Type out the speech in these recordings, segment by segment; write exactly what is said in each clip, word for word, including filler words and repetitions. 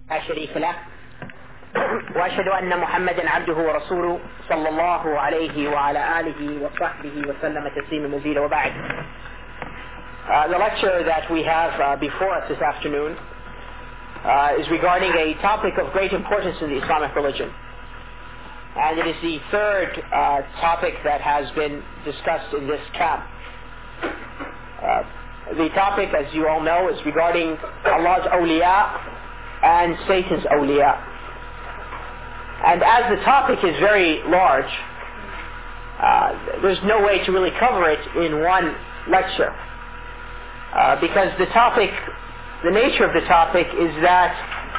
لا شريك له وأشهد أن محمدا عبده ورسوله صلى الله عليه وعلى آله وصحبه وسلم تسليما مزيدا وبعد. Uh, the lecture that we have uh, before us this afternoon uh, is regarding a topic of great importance in the Islamic religion. And it is the third uh, topic that has been discussed in this camp. Uh, the topic, as you all know, is regarding Allah's awliya and Satan's awliya. And as the topic is very large, uh, there's no way to really cover it in one lecture. Uh, because the topic, the nature of the topic is that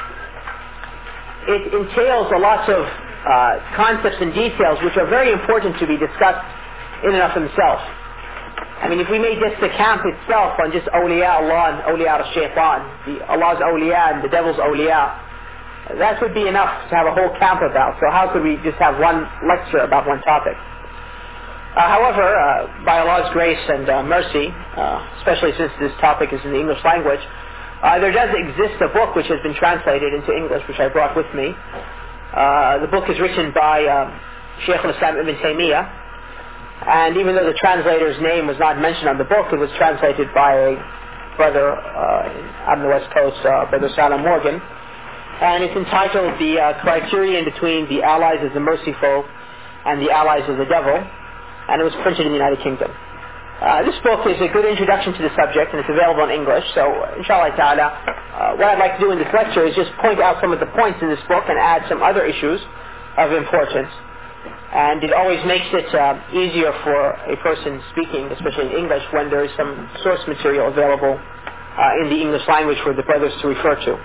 it entails a lot of uh, concepts and details which are very important to be discussed in and of themselves. I mean, if we made just the camp itself on just awliya Allah and awliya al-shaytan, the Allah's awliya and the devil's awliya, that would be enough to have a whole camp about. So how could we just have one lecture about one topic? Uh, however, uh, by Allah's grace and uh, mercy, uh, especially since this topic is in the English language, uh, there does exist a book which has been translated into English, which I brought with me. Uh, the book is written by uh, Shaykh al-Islam Ibn Taymiyyah, and even though the translator's name was not mentioned on the book, it was translated by a brother uh, on the West Coast, uh, Brother Salam Morgan, and it's entitled The uh, Criterion Between the Allies of the Merciful and the Allies of the Devil, and it was printed in the United Kingdom. Uh, this book is a good introduction to the subject, and it's available in English, so inshallah ta'ala, uh, what I'd like to do in this lecture is just point out some of the points in this book and add some other issues of importance. And it always makes it uh, easier for a person speaking, especially in English, when there is some source material available uh, in the English language for the brothers to refer to.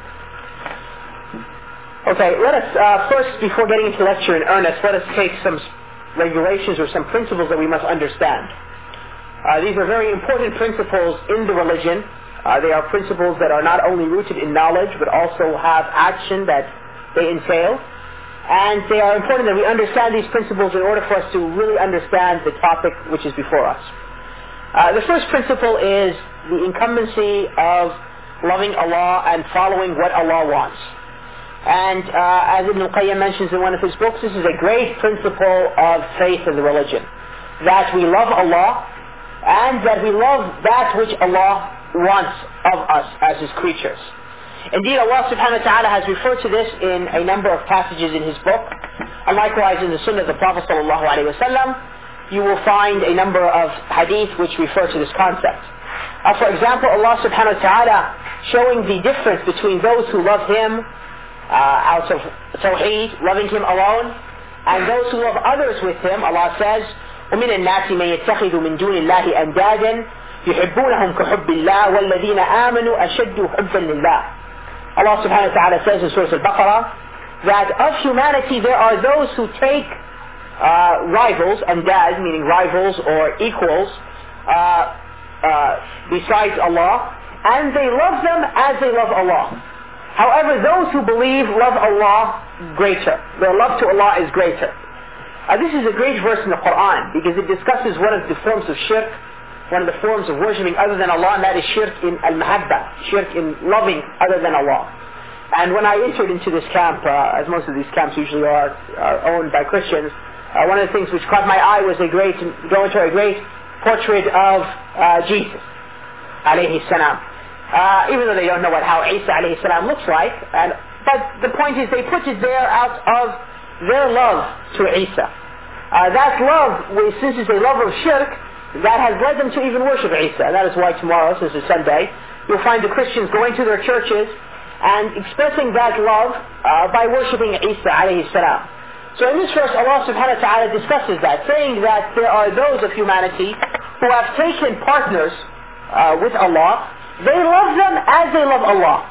Okay, let us uh, first, before getting into the lecture in earnest, let us take some regulations or some principles that we must understand. Uh, these are very important principles in the religion. Uh, they are principles that are not only rooted in knowledge, but also have action that they entail. And they are important that we understand these principles in order for us to really understand the topic which is before us. Uh, the first principle is the incumbency of loving Allah and following what Allah wants. And uh, as Ibn al-Qayyim mentions in one of his books, this is a great principle of faith in the religion. That we love Allah and that we love that which Allah wants of us as His creatures. Indeed, Allah subhanahu wa ta'ala has referred to this in a number of passages in His book, and likewise in the Sunnah of the Prophet sallallahu alaihi wasallam, you will find a number of hadith which refer to this concept. Uh, for example, Allah subhanahu wa ta'ala showing the difference between those who love Him uh, out of tawheed, loving Him alone, and those who love others with Him. Allah says, وَمِنَ النَّاسِ مَن يَتَّخِذُ مِن دُونِ اللَّهِ أَنْدَادًا يُحِبُّونَهُمْ كَحُبِّ اللَّهِ وَالَّذِينَ آمَنُوا أَشَدُّ حُبًّا لِلَّهِ. Allah subhanahu wa ta'ala says in Surah Al-Baqarah that of humanity there are those who take uh, rivals, andad, meaning rivals or equals, uh, uh, besides Allah, and they love them as they love Allah. However, those who believe love Allah greater. Their love to Allah is greater. Uh, this is a great verse in the Quran because it discusses one of the forms of shirk, one of the forms of worshipping other than Allah, and that is shirk in al-mahabba, shirk in loving other than Allah. And when I entered into this camp, uh, as most of these camps usually are, are owned by Christians, uh, one of the things which caught my eye was a great, going to a great portrait of uh, Jesus, alayhi salam. Uh, even though they don't know what, how Isa alayhi salam looks like, and, but the point is they put it there out of their love to Isa. Uh, that love, since it's a love of shirk, that has led them to even worship Isa. And that is why tomorrow, since it's Sunday, you'll find the Christians going to their churches and expressing that love uh, by worshipping Isa alayhi salam. So in this verse, Allah subhanahu wa ta'ala discusses that, saying that there are those of humanity who have taken partners uh, with Allah. They love them as they love Allah.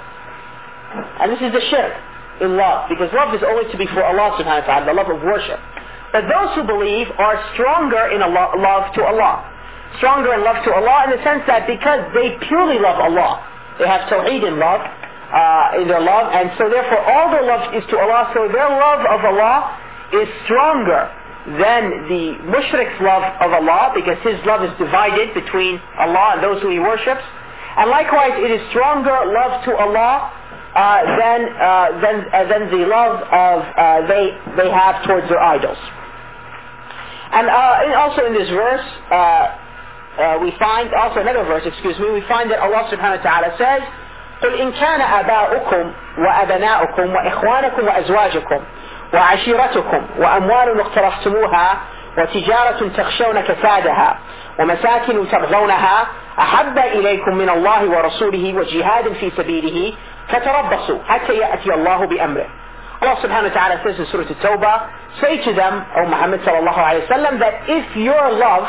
And this is the shirk in love, because love is only to be for Allah subhanahu wa ta'ala, the love of worship. But those who believe are stronger in Allah, love to Allah. Stronger in love to Allah in the sense that because they purely love Allah, they have tawheed in love, uh, in their love, and so therefore all their love is to Allah, so their love of Allah is stronger than the mushrik's love of Allah, because his love is divided between Allah and those who he worships. And likewise, it is stronger love to Allah than uh, than uh, than the love of uh, they they have towards their idols. And uh, and also in this verse, uh, uh, we find also another verse. Excuse me. We find that Allah Subhanahu wa Taala says, قل إن كان آباؤكم وأبناؤكم وإخوانكم وأزواجكم وعشيرتكم وأموال اقترفتموها وتجارة تخشون كسادها ومساكن ترضونها أحب إليكم من الله ورسوله وجهاد في سبيله فتربصوا حتى يأتي الله بأمره. Allah subhanahu wa ta'ala says in Surah At-Tawbah, say to them, O Muhammad sallallahu alayhi wa sallam, that if your love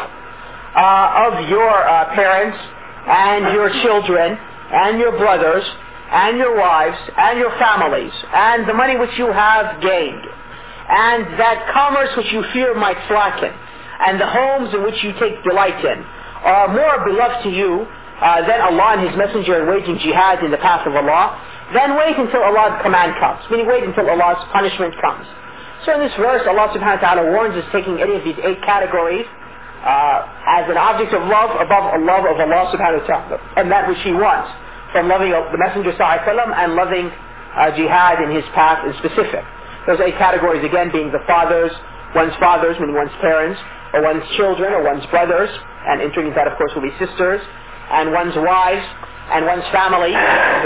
uh, of your uh, parents and your children and your brothers and your wives and your families and the money which you have gained and that commerce which you fear might slacken and the homes in which you take delight in are more beloved to you uh, than Allah and His Messenger in waging jihad in the path of Allah, then wait until Allah's command comes, meaning wait until Allah's punishment comes. So in this verse, Allah subhanahu wa ta'ala warns us taking any of these eight categories uh, as an object of love above a love of Allah subhanahu wa ta'ala and that which He wants, from loving the Messenger sallallahu alaihi wasallam and loving uh, jihad in His path in specific. Those eight categories again being the fathers, one's fathers, meaning one's parents, or one's children, or one's brothers, and entering into that of course will be sisters, and one's wives, and one's family,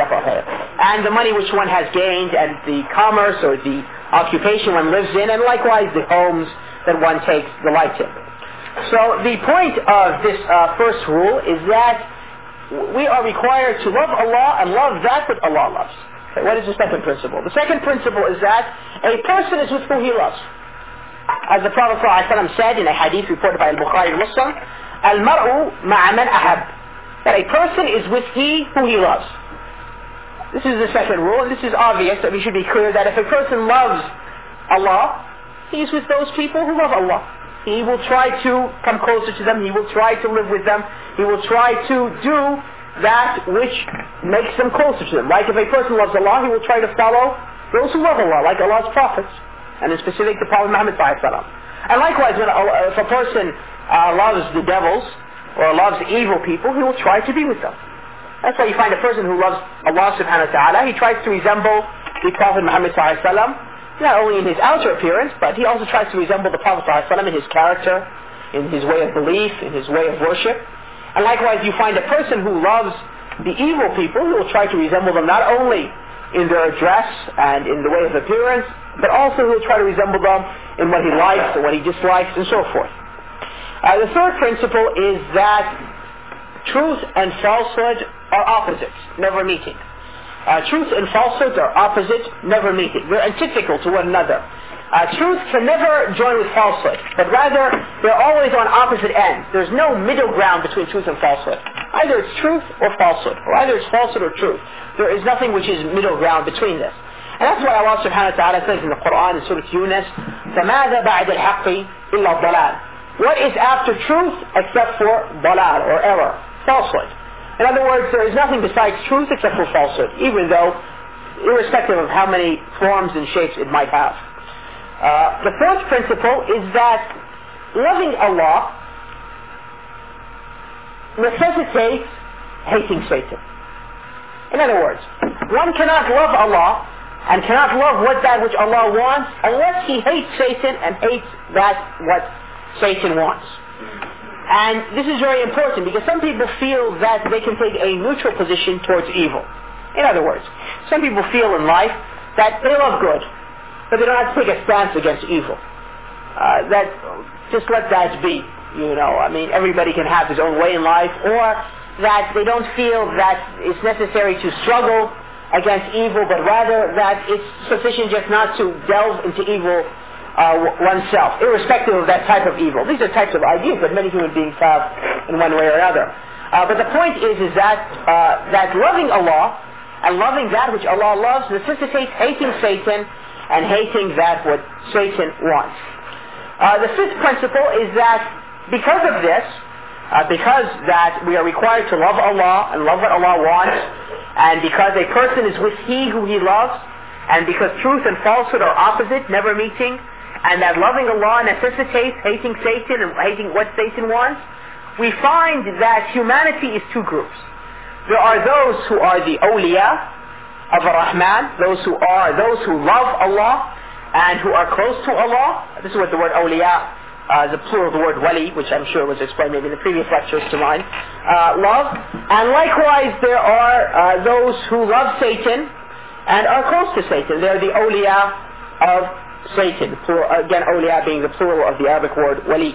and the money which one has gained, and the commerce or the occupation one lives in, and likewise the homes that one takes delight in. So the point of this uh, first rule is that we are required to love Allah and love that which Allah loves. Okay, what is the second principle? The second principle is that a person is with who he loves. As the Prophet ﷺ said in a hadith reported by Al-Bukhari and Muslim, Al-mar'u ma'a man ahab, that a person is with he who he loves. This is the second rule, and this is obvious that we should be clear that if a person loves Allah, he is with those people who love Allah. He will try to come closer to them, he will try to live with them, he will try to do that which makes them closer to them. Like if a person loves Allah, he will try to follow those who love Allah, like Allah's prophets, and in specific the Prophet Muhammad sallallahu alaihi wasallam. And likewise, when Allah, if a person uh, loves the devils, or loves evil people, he will try to be with them. That's why you find a person who loves Allah subhanahu wa ta'ala, he tries to resemble the Prophet Muhammad sallallahu alaihi wasallam, not only in his outer appearance, but he also tries to resemble the Prophet sallallahu alaihi wasallam in his character, in his way of belief, in his way of worship. And likewise, you find a person who loves the evil people, he will try to resemble them not only in their dress and in the way of appearance, but also he will try to resemble them in what he likes and what he dislikes and so forth. Uh, the third principle is that truth and falsehood are opposites, never meeting. Uh, truth and falsehood are opposite, never meeting. They're antithetical to one another. Uh, truth can never join with falsehood, but rather they're always on opposite ends. There's no middle ground between truth and falsehood. Either it's truth or falsehood, or either it's falsehood or truth. There is nothing which is middle ground between this. And that's why Allah subhanahu wa ta'ala says in the Quran in Surah Yunus, فَمَاذَا بَعْدَ الْحَقِّ إِلَّا الضَّلَالِ. What is after truth except for dalal or error, falsehood? In other words, there is nothing besides truth except for falsehood, even though, irrespective of how many forms and shapes it might have. Uh, the fourth principle is that loving Allah necessitates hating Satan. In other words, one cannot love Allah and cannot love what that which Allah wants unless he hates Satan and hates that what Satan wants. And this is very important because some people feel that they can take a neutral position towards evil. In other words, some people feel in life that they love good, but they don't have to take a stance against evil. Uh, that just let that be. You know, I mean, everybody can have his own way in life, or that they don't feel that it's necessary to struggle against evil, but rather that it's sufficient just not to delve into evil Uh, oneself, irrespective of that type of evil. These are types of ideas that many human beings have in one way or another. Uh, but the point is, is that uh, that loving Allah and loving that which Allah loves necessitates hating Satan and hating that what Satan wants. Uh, the fifth principle is that because of this, uh, because that we are required to love Allah and love what Allah wants, and because a person is with he who he loves, and because truth and falsehood are opposite, never meeting, and that loving Allah necessitates hating Satan and hating what Satan wants, we find that humanity is two groups. There are those who are the awliya, of Ar-Rahman, those who are, those who love Allah and who are close to Allah. This is what the word awliya, uh, the plural of the word wali, which I'm sure was explained maybe in the previous lectures to mine, uh, love. And likewise there are uh, those who love Satan and are close to Satan. They're the awliya of Satan. Plural, again, awliya being the plural of the Arabic word wali.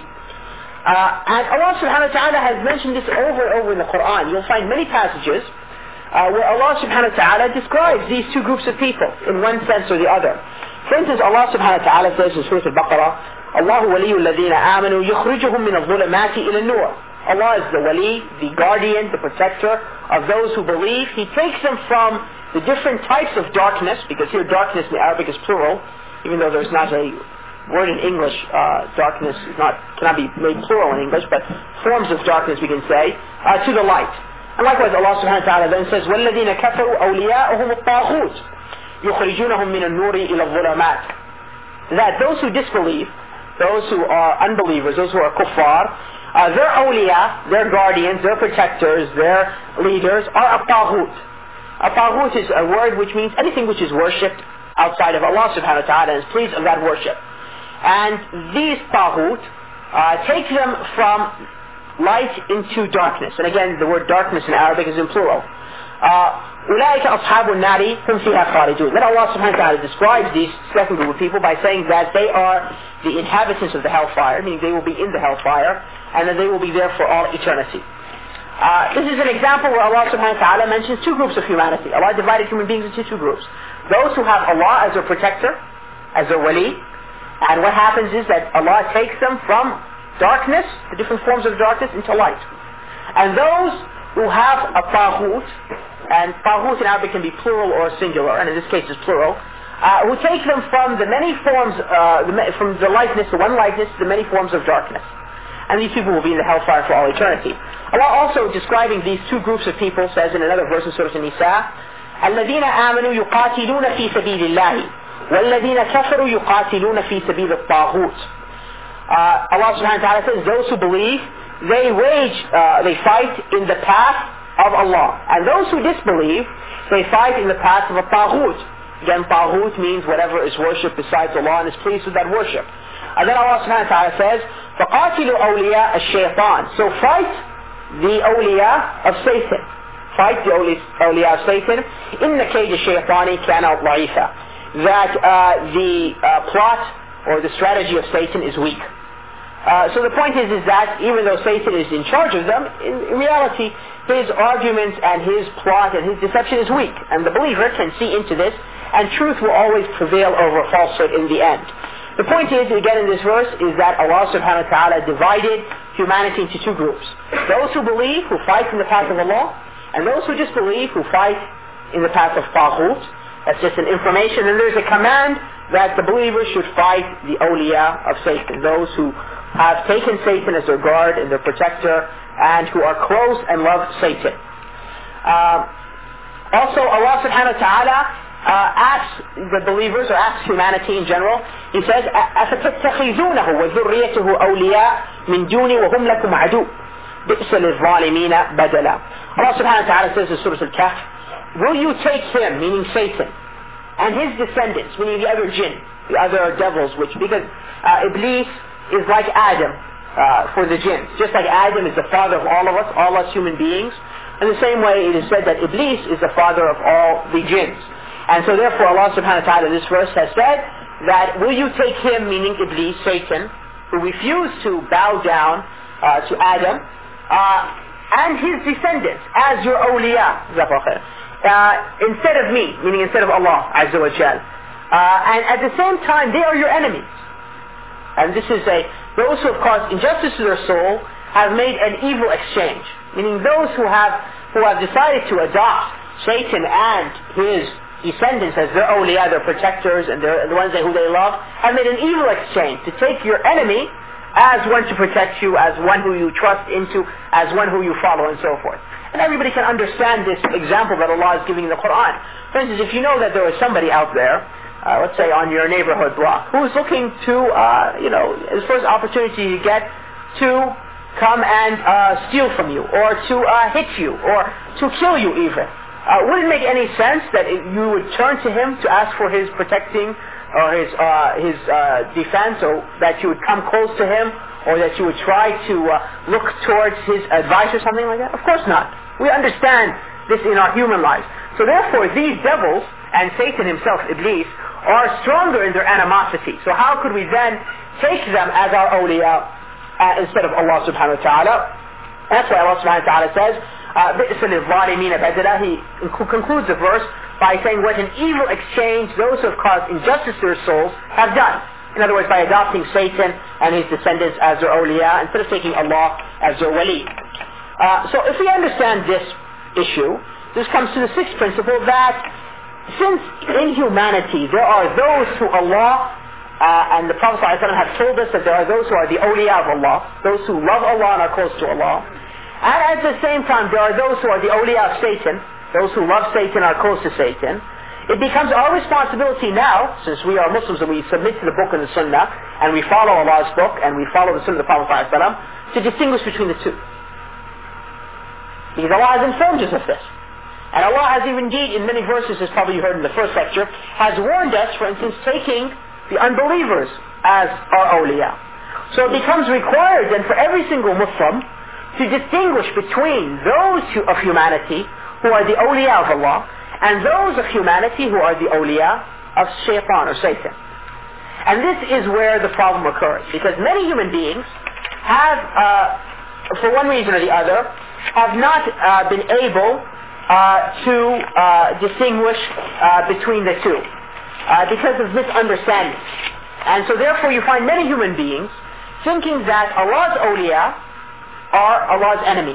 Uh, and Allah subhanahu wa ta'ala has mentioned this over and over in the Quran. You'll find many passages uh, where Allah subhanahu wa ta'ala describes these two groups of people in one sense or the other. For instance, Allah subhanahu wa ta'ala says in Surah Al-Baqarah, Allahu waliyu alladhina amanu yukhrijuhum min al-dhulumati ila an-nur. Allah is the wali, the guardian, the protector of those who believe. He takes them from the different types of darkness, because here darkness in Arabic is plural, even though there's not a word in English, uh, darkness is not, cannot be made plural in English, but forms of darkness we can say, uh, to the light. And likewise Allah subhanahu wa ta'ala then says, وَالَّذِينَ كَفَرُوا أَوْلِيَاءُهُمُ الطَّاغُوتُ يُخْرِجُونَهُم مِّنَ النُّورِ إِلَى الظُّلُمَاتِ. That those who disbelieve, those who are unbelievers, those who are kuffar, uh, their awliya, their guardians, their protectors, their leaders are a taghut. A taghut is a word which means anything which is worshipped outside of Allah subhanahu wa ta'ala and is pleased of that worship. And these taghut uh, take them from light into darkness. And again, the word darkness in Arabic is in plural. أولئك أصحاب النار هم فيها خالدون. Then Allah subhanahu wa ta'ala describes these second group of people by saying that they are the inhabitants of the hellfire, meaning they will be in the hellfire, and that they will be there for all eternity. Uh, this is an example where Allah subhanahu wa ta'ala mentions two groups of humanity. Allah divided human beings into two groups. Those who have Allah as their protector, as their wali, and what happens is that Allah takes them from darkness, the different forms of darkness, into light. And those who have a taghut, and taghut in Arabic can be plural or singular, and in this case it's plural, uh, who take them from the many forms, uh, the, from the lightness, the one lightness, to the many forms of darkness. And these people will be in the hellfire for all eternity. Allah also describing these two groups of people says in another verse in Surah An-Nisa, الذين آمنوا يقاتلون في سبيل الله والذين كفروا يقاتلون في سبيل الطاغوت. Uh, Allah subhanahu wa ta'ala says those who believe, they wage, uh, they fight in the path of Allah. And those who disbelieve, they fight in the path of a taghut. Again, taghut means whatever is worshipped besides Allah and is pleased with that worship. And then Allah subhanahu wa ta'ala says, فَقَاتِلُوا أَوْلِيَاءَ الشَّيْطَانِ. So fight the awliya of Satan. Fight the awliya of Satan. إِنَّ كَيْدَ الشَّيْطَانِ كَانَ ضَعِيفًا. That uh, the uh, plot or the strategy of Satan is weak. Uh, so the point is, is that even though Satan is in charge of them, in, in reality, his arguments and his plot and his deception is weak. And the believer can see into this, and truth will always prevail over falsehood in the end. The point is, again in this verse, is that Allah subhanahu wa ta'ala divided humanity into two groups. Those who believe, who fight in the path of Allah, and those who disbelieve, who fight in the path of taghut. That's just an information. And there's a command that the believer should fight the awliya of Satan, those who have taken Satan as their guard and their protector, and who are close and love Satan. Uh, also, Allah subhanahu wa ta'ala uh, asks the believers, or asks humanity in general, He says, أَفَتَتَّخِذُونَهُ وَذُرِّيَّتُهُ أَوْلِيَاءَ مِنْ دُونِي وَهُمْ لَكُمْ عَدُوٌّ بِئْسَ لِلظَّالِمِينَ بَدَلًا. Allah subhanahu wa ta'ala says in Surah Al-Kahf, will you take him, meaning Satan, and his descendants, meaning the other jinn, the other devils, which, because uh, Iblis is like Adam uh, for the jinns. Just like Adam is the father of all of us, all us human beings, in the same way it is said that Iblis is the father of all the jinns. And so therefore Allah subhanahu wa ta'ala in this verse has said that will you take him, meaning Iblis, Satan, who refused to bow down uh, to Adam, uh, and his descendants as your awliya, uh, instead of me, meaning instead of Allah Azza wa Jal. Uh, and at the same time they are your enemies. And this is a, those who have caused injustice to their soul have made an evil exchange. Meaning those who have, who have decided to adopt Satan and his descendants as their awliya, their protectors, and their, the ones that, who they love, have made an evil exchange to take your enemy as one to protect you, as one who you trust into, as one who you follow, and so forth. And everybody can understand this example that Allah is giving in the Quran. For instance, if you know that there is somebody out there, Uh, let's say on your neighborhood block, who is looking to, uh, you know, the first opportunity you get to come and uh, steal from you, or to uh, hit you, or to kill you even. uh, would it make any sense that it, you would turn to him to ask for his protecting or his uh, his uh, defense, or that you would come close to him, or that you would try to uh, look towards his advice or something like that? Of course not. We understand this in our human lives. So therefore, these devils and Satan himself, Iblis, are stronger in their animosity. So how could we then take them as our awliya uh, instead of Allah subhanahu wa ta'ala? That's why Allah subhanahu wa ta'ala says, بِئْسَ لِلظَّالِمِينَ بَدَلًا. He concludes the verse by saying what an evil exchange those who have caused injustice to their souls have done. In other words, by adopting Satan and his descendants as their awliya instead of taking Allah as their wali. Uh, so if we understand this issue, this comes to the sixth principle, that since in humanity there are those who Allah uh, and the Prophet ﷺ have told us that there are those who are the awliya of Allah, those who love Allah and are close to Allah, and at the same time there are those who are the awliya of Satan, those who love Satan are close to Satan, it becomes our responsibility now, since we are Muslims and we submit to the book and the sunnah, and we follow Allah's book, and we follow the sunnah of the Prophet ﷺ, to distinguish between the two. Because Allah has informed us of this. And Allah has even indeed, in many verses, as probably you heard in the first lecture, has warned us, for instance, taking the unbelievers as our awliya. So it becomes required then for every single Muslim to distinguish between those of humanity who are the awliya of Allah, and those of humanity who are the awliya of shaitan or Satan. And this is where the problem occurs, because many human beings have, uh, for one reason or the other, have not uh, been able uh, to uh, distinguish uh, between the two, uh, because of misunderstanding. And so therefore you find many human beings thinking that Allah's awliya are Allah's enemies.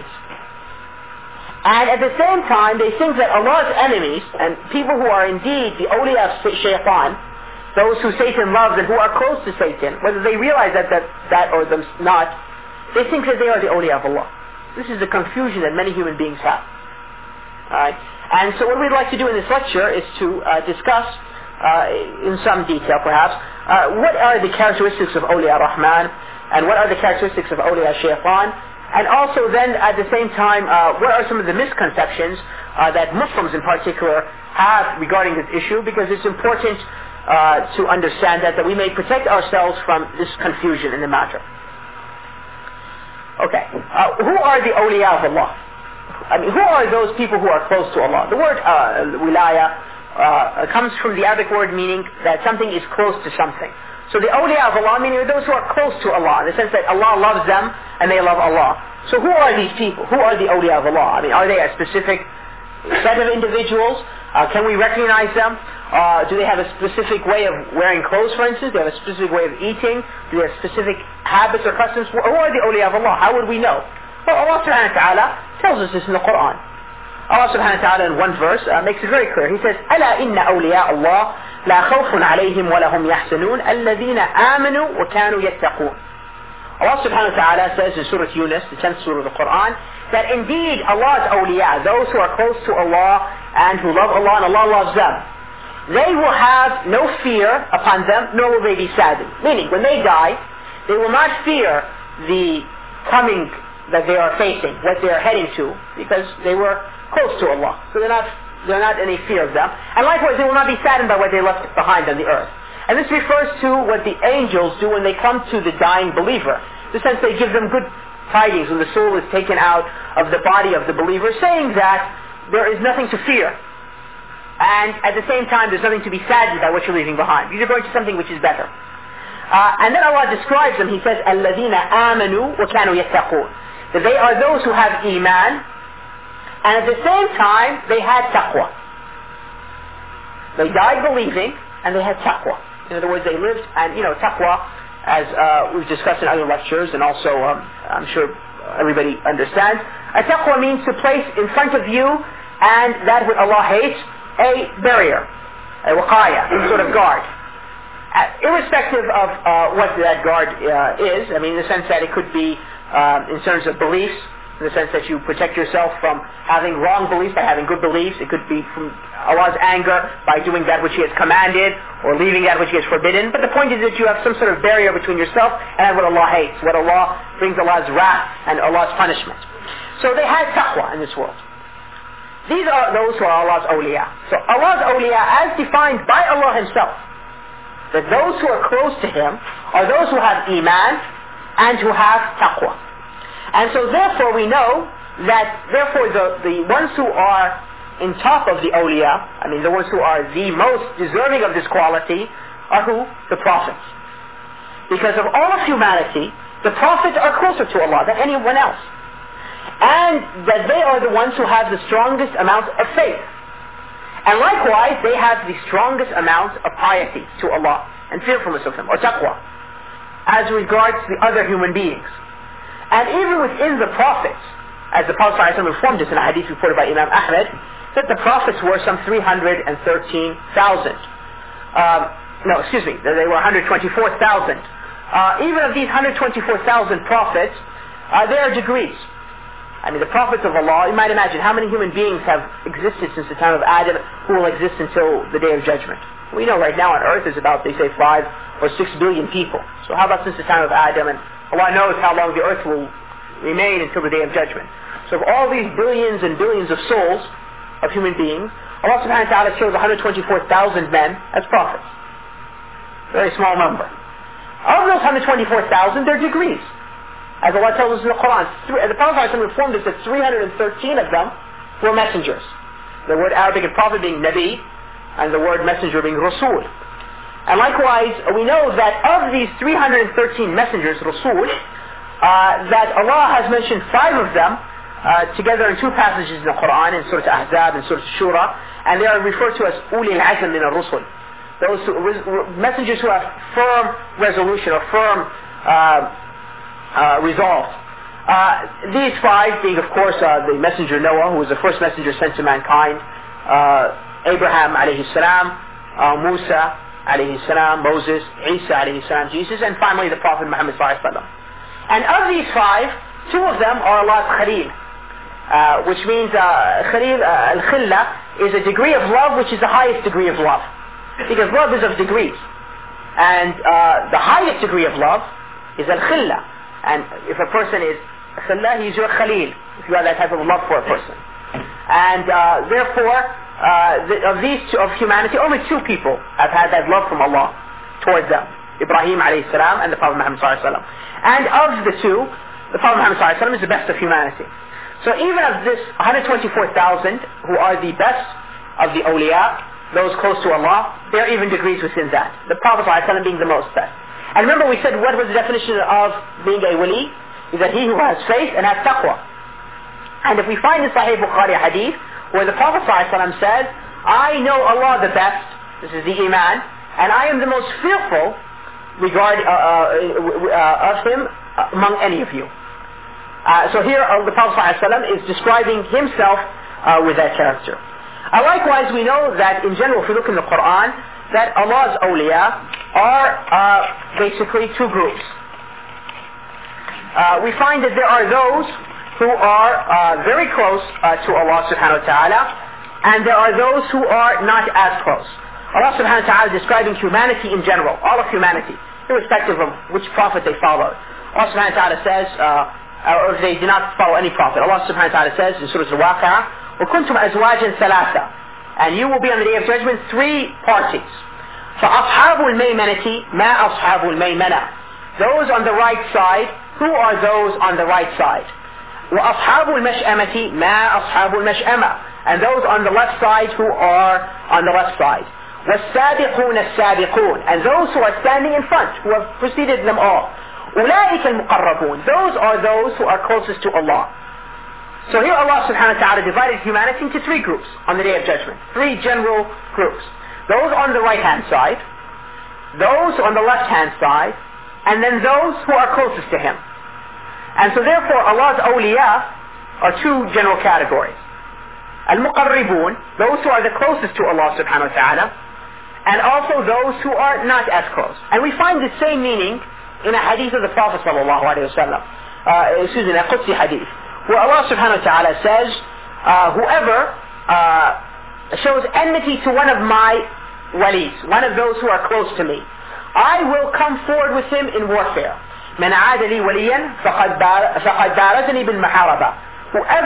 And at the same time, they think that Allah's enemies, and people who are indeed the awliya of shaitan, those who Satan loves and who are close to Satan, whether they realize that, that, that or them not, they think that they are the awliya of Allah. This is the confusion that many human beings have. Alright? And so what we'd like to do in this lecture is to uh, discuss, uh, in some detail perhaps, uh, what are the characteristics of awliya Rahman, and what are the characteristics of awliya shaitan, and also then at the same time, uh, what are some of the misconceptions uh, that Muslims in particular have regarding this issue, because it's important uh, to understand that, that we may protect ourselves from this confusion in the matter. Okay, uh, who are the awliya of Allah? I mean, who are those people who are close to Allah? The word uh, wilaya uh, comes from the Arabic word meaning that something is close to something. So the awliya of Allah meaning those who are close to Allah, in the sense that Allah loves them and they love Allah. So who are these people? Who are the awliya of Allah? I mean, are they a specific set of individuals? Uh, can we recognize them? Uh, do they have a specific way of wearing clothes, for instance? Do they have a specific way of eating? Do they have specific habits or customs? Who are the awliya of Allah? How would we know? Well, Allah subhanahu wa ta'ala tells us this in the Quran. Allah subhanahu wa ta'ala in one verse uh, makes it very clear. He says, أَلَا إِنَّ أَوْلِيَاءَ اللَّهِ لَا خَوْفٌ عَلَيْهِمْ وَلَا هُمْ يَحْزَنُونَ الَّذِينَ آمَنُوا وَكَانُوا يَتَّقُونَ. Allah subhanahu wa ta'ala says in Surah Yunus, the tenth surah of the Quran, that indeed Allah's awliya, those who are close to Allah and who love Allah and Allah loves them, they will have no fear upon them, nor will they be saddened. Meaning, when they die, they will not fear the coming that they are facing, what they are heading to, because they were close to Allah. So they're not, they're not any fear of them. And likewise, they will not be saddened by what they left behind on the earth. And this refers to what the angels do when they come to the dying believer. In the sense they give them good tidings when the soul is taken out of the body of the believer, saying that there is nothing to fear. And at the same time, there's nothing to be saddened by what you're leaving behind. You're going to something which is better. Uh, and then Allah describes them. He says, الَّذِينَ آمَنُوا وَكَانُوا يَتَّقُونَ. That they are those who have iman, and at the same time, they had taqwa. They died believing, and they had taqwa. In other words, they lived, and you know, taqwa, as uh, we've discussed in other lectures, and also um, I'm sure everybody understands, a taqwa means to place in front of you, and that what Allah hates, a barrier, a waqaya, some sort of guard. Uh, irrespective of uh, what that guard uh, is, I mean, in the sense that it could be um, in terms of beliefs, in the sense that you protect yourself from having wrong beliefs by having good beliefs. It could be from Allah's anger by doing that which He has commanded or leaving that which He has forbidden. But the point is that you have some sort of barrier between yourself and what Allah hates, what Allah brings Allah's wrath and Allah's punishment. So they had taqwa in this world. These are those who are Allah's awliya. So Allah's awliya, as defined by Allah Himself, that those who are close to Him are those who have iman and who have taqwa. And so therefore we know that therefore the, the ones who are in top of the awliya, I mean the ones who are the most deserving of this quality, are who? The prophets. Because of all of humanity, the prophets are closer to Allah than anyone else. And that they are the ones who have the strongest amount of faith. And likewise, they have the strongest amount of piety to Allah and fearfulness of Him, or taqwa, as regards the other human beings. And even within the prophets, as the Prophet ﷺ informed us in a hadith reported by Imam Ahmed, that the prophets were some three hundred thirteen thousand. Um, no, excuse me, they were one hundred twenty-four thousand. Uh, even of these one hundred twenty-four thousand prophets, uh, there are degrees. I mean, the prophets of Allah, you might imagine how many human beings have existed since the time of Adam who will exist until the Day of Judgment. We know right now on earth is about, they say, five or six billion people. So how about since the time of Adam? And Allah knows how long the earth will remain until the Day of Judgment. So of all these billions and billions of souls of human beings, Allah subhanahu wa ta'ala chose one hundred twenty-four thousand men as prophets. Very small number. Of those one hundred twenty-four thousand, there are degrees. As Allah tells us in the Quran, the Prophet ﷺ informed us that three hundred thirteen of them were messengers. The word Arabic and prophet being Nabi, and the word messenger being Rasul. And likewise, we know that of these three hundred thirteen messengers, Rasul, uh, that Allah has mentioned five of them uh, together in two passages in the Quran, in Surah Ahzab and Surah Shura, and they are referred to as Uli al-Azm min al-Rusul. Those who, messengers who have firm resolution or firm uh, Uh, resolved. Uh, these five being, of course, uh, the messenger Noah, who was the first messenger sent to mankind, uh, Abraham alayhi salam, uh, Musa alayhi salam, Moses, Isa alayhi salam, Jesus, and finally the Prophet Muhammad sallallahu alaihi wasallam. And of these five, two of them are Allah's Khalil, uh, which means uh, Khalil, uh, al-Khilla, is a degree of love which is the highest degree of love. Because love is of degrees. And uh, the highest degree of love is al-Khilla. And if a person is Khallah, he is your Khalil, if you have that type of love for a person. And uh, therefore, uh, the, of these two, of humanity, only two people have had that love from Allah towards them. Ibrahim alayhi salam and the Prophet Muhammad sallallahu alaihi wasallam. And of the two, the Prophet Muhammad sallallahu alaihi wasallam is the best of humanity. So even of this one hundred twenty-four thousand who are the best of the awliya, those close to Allah, there are even degrees within that. The Prophet sallallahu alaihi wasallam being the most best. And remember we said what was the definition of being a wali? Is that he who has faith and has taqwa. And if we find in Sahih Bukhari a hadith where the Prophet ﷺ says, I know Allah the best, this is the iman, and I am the most fearful regard uh, uh, uh, of him among any of you. Uh, so here uh, the Prophet ﷺ is describing himself uh, with that character. Uh, likewise we know that in general, if we look in the Quran, that Allah's awliya are uh, basically two groups. Uh, we find that there are those who are uh, very close uh, to Allah subhanahu wa ta'ala, and there are those who are not as close. Allah subhanahu wa ta'ala is describing humanity in general, all of humanity, irrespective of which prophet they followed. Allah subhanahu wa ta'ala says, uh, or if they do not follow any prophet, Allah subhanahu wa ta'ala says in Surah Al-Waqi'ah, وَكُنْتُمْ أَزْوَاجًا ثَلَاثًا, and you will be on the Day of Judgment three parties. فَأَصْحَابُ الْمَيْمَنَةِ مَا أَصْحَابُ الْمَيْمَنَةِ, those on the right side, who are those on the right side? وَأَصْحَابُ الْمَشْأَمَةِ مَا أَصْحَابُ الْمَشْأَمَةِ, and those on the left side who are on the left side. وَالسَّابِقُونَ السَّابِقُونَ, and those who are standing in front, who have preceded them all. أُولَٰئِكَ الْمُقَرَّبُونَ, those are those who are closest to Allah. So here Allah subhanahu wa ta'ala divided humanity into three groups on the Day of Judgment. Three general groups. Those on the right hand side, those on the left hand side, and then those who are closest to Him. And so therefore Allah's awliya are two general categories. Al-Muqarribun, those who are the closest to Allah subhanahu wa ta'ala, and also those who are not as close. And we find the same meaning in a hadith of the Prophet sallallahu alayhi wa sallam. Uh, excuse me, a Qudsi hadith, where Allah subhanahu wa ta'ala says, uh, whoever uh, shows enmity to one of my walis, one of those who are close to me, I will come forward with him in warfare. من عاد لي وليا فقد بارزني بالمحاربة. Whoever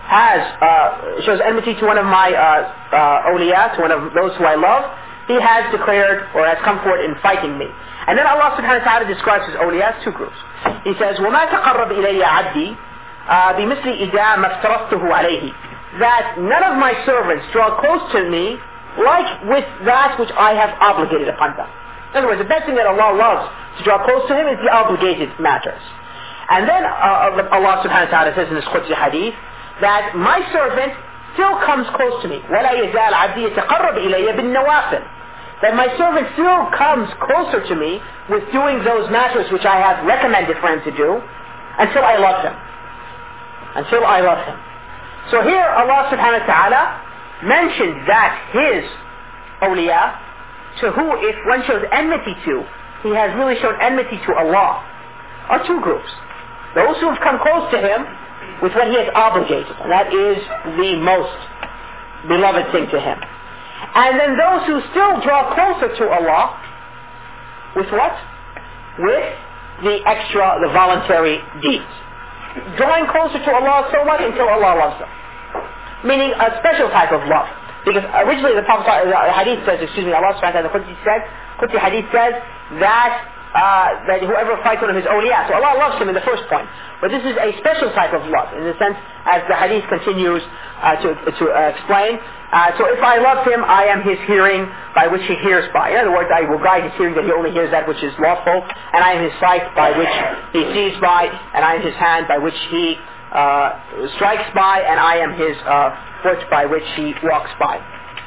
has uh, shows enmity to one of my uh, uh, awliya, to one of those who I love, he has declared or has come forward in fighting me. And then Allah subhanahu wa ta'ala describes his awliya as two groups. He says, وَمَا تَقَرَّبْ إِلَيَّ عَبْدِي بِمِثْلِ إِذَا مَا افْتَرَضْتُهُ عَلَيْهِ, that none of my servants draw close to me like with that which I have obligated upon them. In other words, the best thing that Allah loves to draw close to Him is the obligated matters. And then uh, Allah subhanahu wa ta'ala says in this Qudsi hadith that my servant still comes close to me. وَلَا يَزَالْ عَبْدِي يَتَقَرَّبْ إِلَيَّ بِالنَّوَافِلِ, that my servant still comes closer to me with doing those matters which I have recommended for him to do until I love him. Until I love him. So here Allah subhanahu wa ta'ala mentioned that his awliya, to who if one shows enmity to, he has really shown enmity to Allah, are two groups. Those who have come close to him with what he has obligated, and that is the most beloved thing to him. And then those who still draw closer to Allah with what? With the extra, the voluntary deeds. Drawing closer to Allah so much until Allah loves them. Meaning a special type of love. Because originally the Prophet, the hadith says, excuse me, Allah subhanahu wa ta'ala, the Qudsi says, Qudsi hadith says that uh, that whoever fights one of his awliya, so Allah loves him in the first point. But this is a special type of love, in the sense, as the hadith continues uh, to, to uh, explain. Uh, so if I love him, I am his hearing by which he hears by. In other words, I will guide his hearing that he only hears that which is lawful, and I am his sight by which he sees by, and I am his hand by which he uh, strikes by, and I am his uh, foot by which he walks by.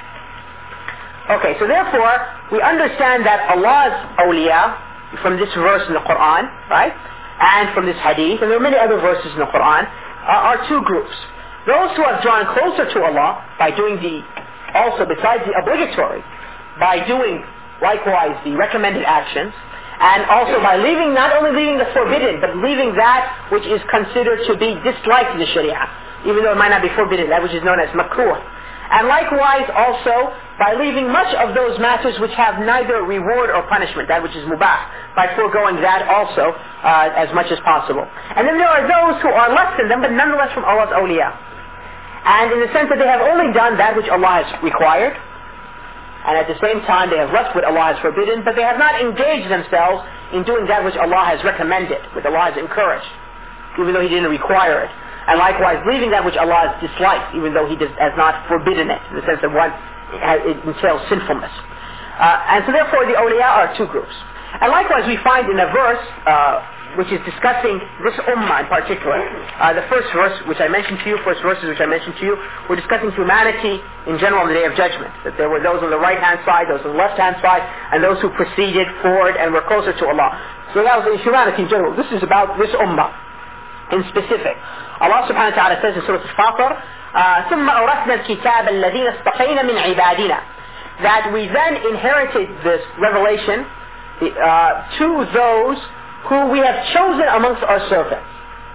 Okay, so therefore, we understand that Allah's awliya, from this verse in the Quran, right, and from this hadith, and there are many other verses in the Quran, uh, are two groups. Those who have drawn closer to Allah by doing the, also besides the obligatory, by doing likewise the recommended actions, and also by leaving, not only leaving the forbidden, but leaving that which is considered to be disliked in the Sharia, even though it might not be forbidden, that which is known as makruh. And likewise also by leaving much of those matters which have neither reward or punishment, that which is mubah, by foregoing that also uh, as much as possible. And then there are those who are less than them, but nonetheless from Allah's awliya. And in the sense that they have only done that which Allah has required, and at the same time they have left what Allah has forbidden, but they have not engaged themselves in doing that which Allah has recommended, what Allah has encouraged, even though He didn't require it. And likewise leaving that which Allah has disliked, even though He does, has not forbidden it, in the sense that one, it entails sinfulness. Uh, and so therefore the awliya are two groups. And likewise we find in a verse uh, which is discussing this ummah in particular, uh, the first verse which I mentioned to you, first verses which I mentioned to you, we're discussing humanity in general on the Day of Judgment. That there were those on the right hand side, those on the left hand side, and those who proceeded forward and were closer to Allah. So that was in humanity in general. This is about this ummah in specific. Allah subhanahu wa ta'ala says in Surah Al-Fatir, ثُمَّ أَوْرَثْنَا الْكِتَابَ الَّذِينَ اسْتَقَيْنَ مِنْ عِبَادِنَا, that we then inherited this revelation uh, to those who we have chosen amongst our servants.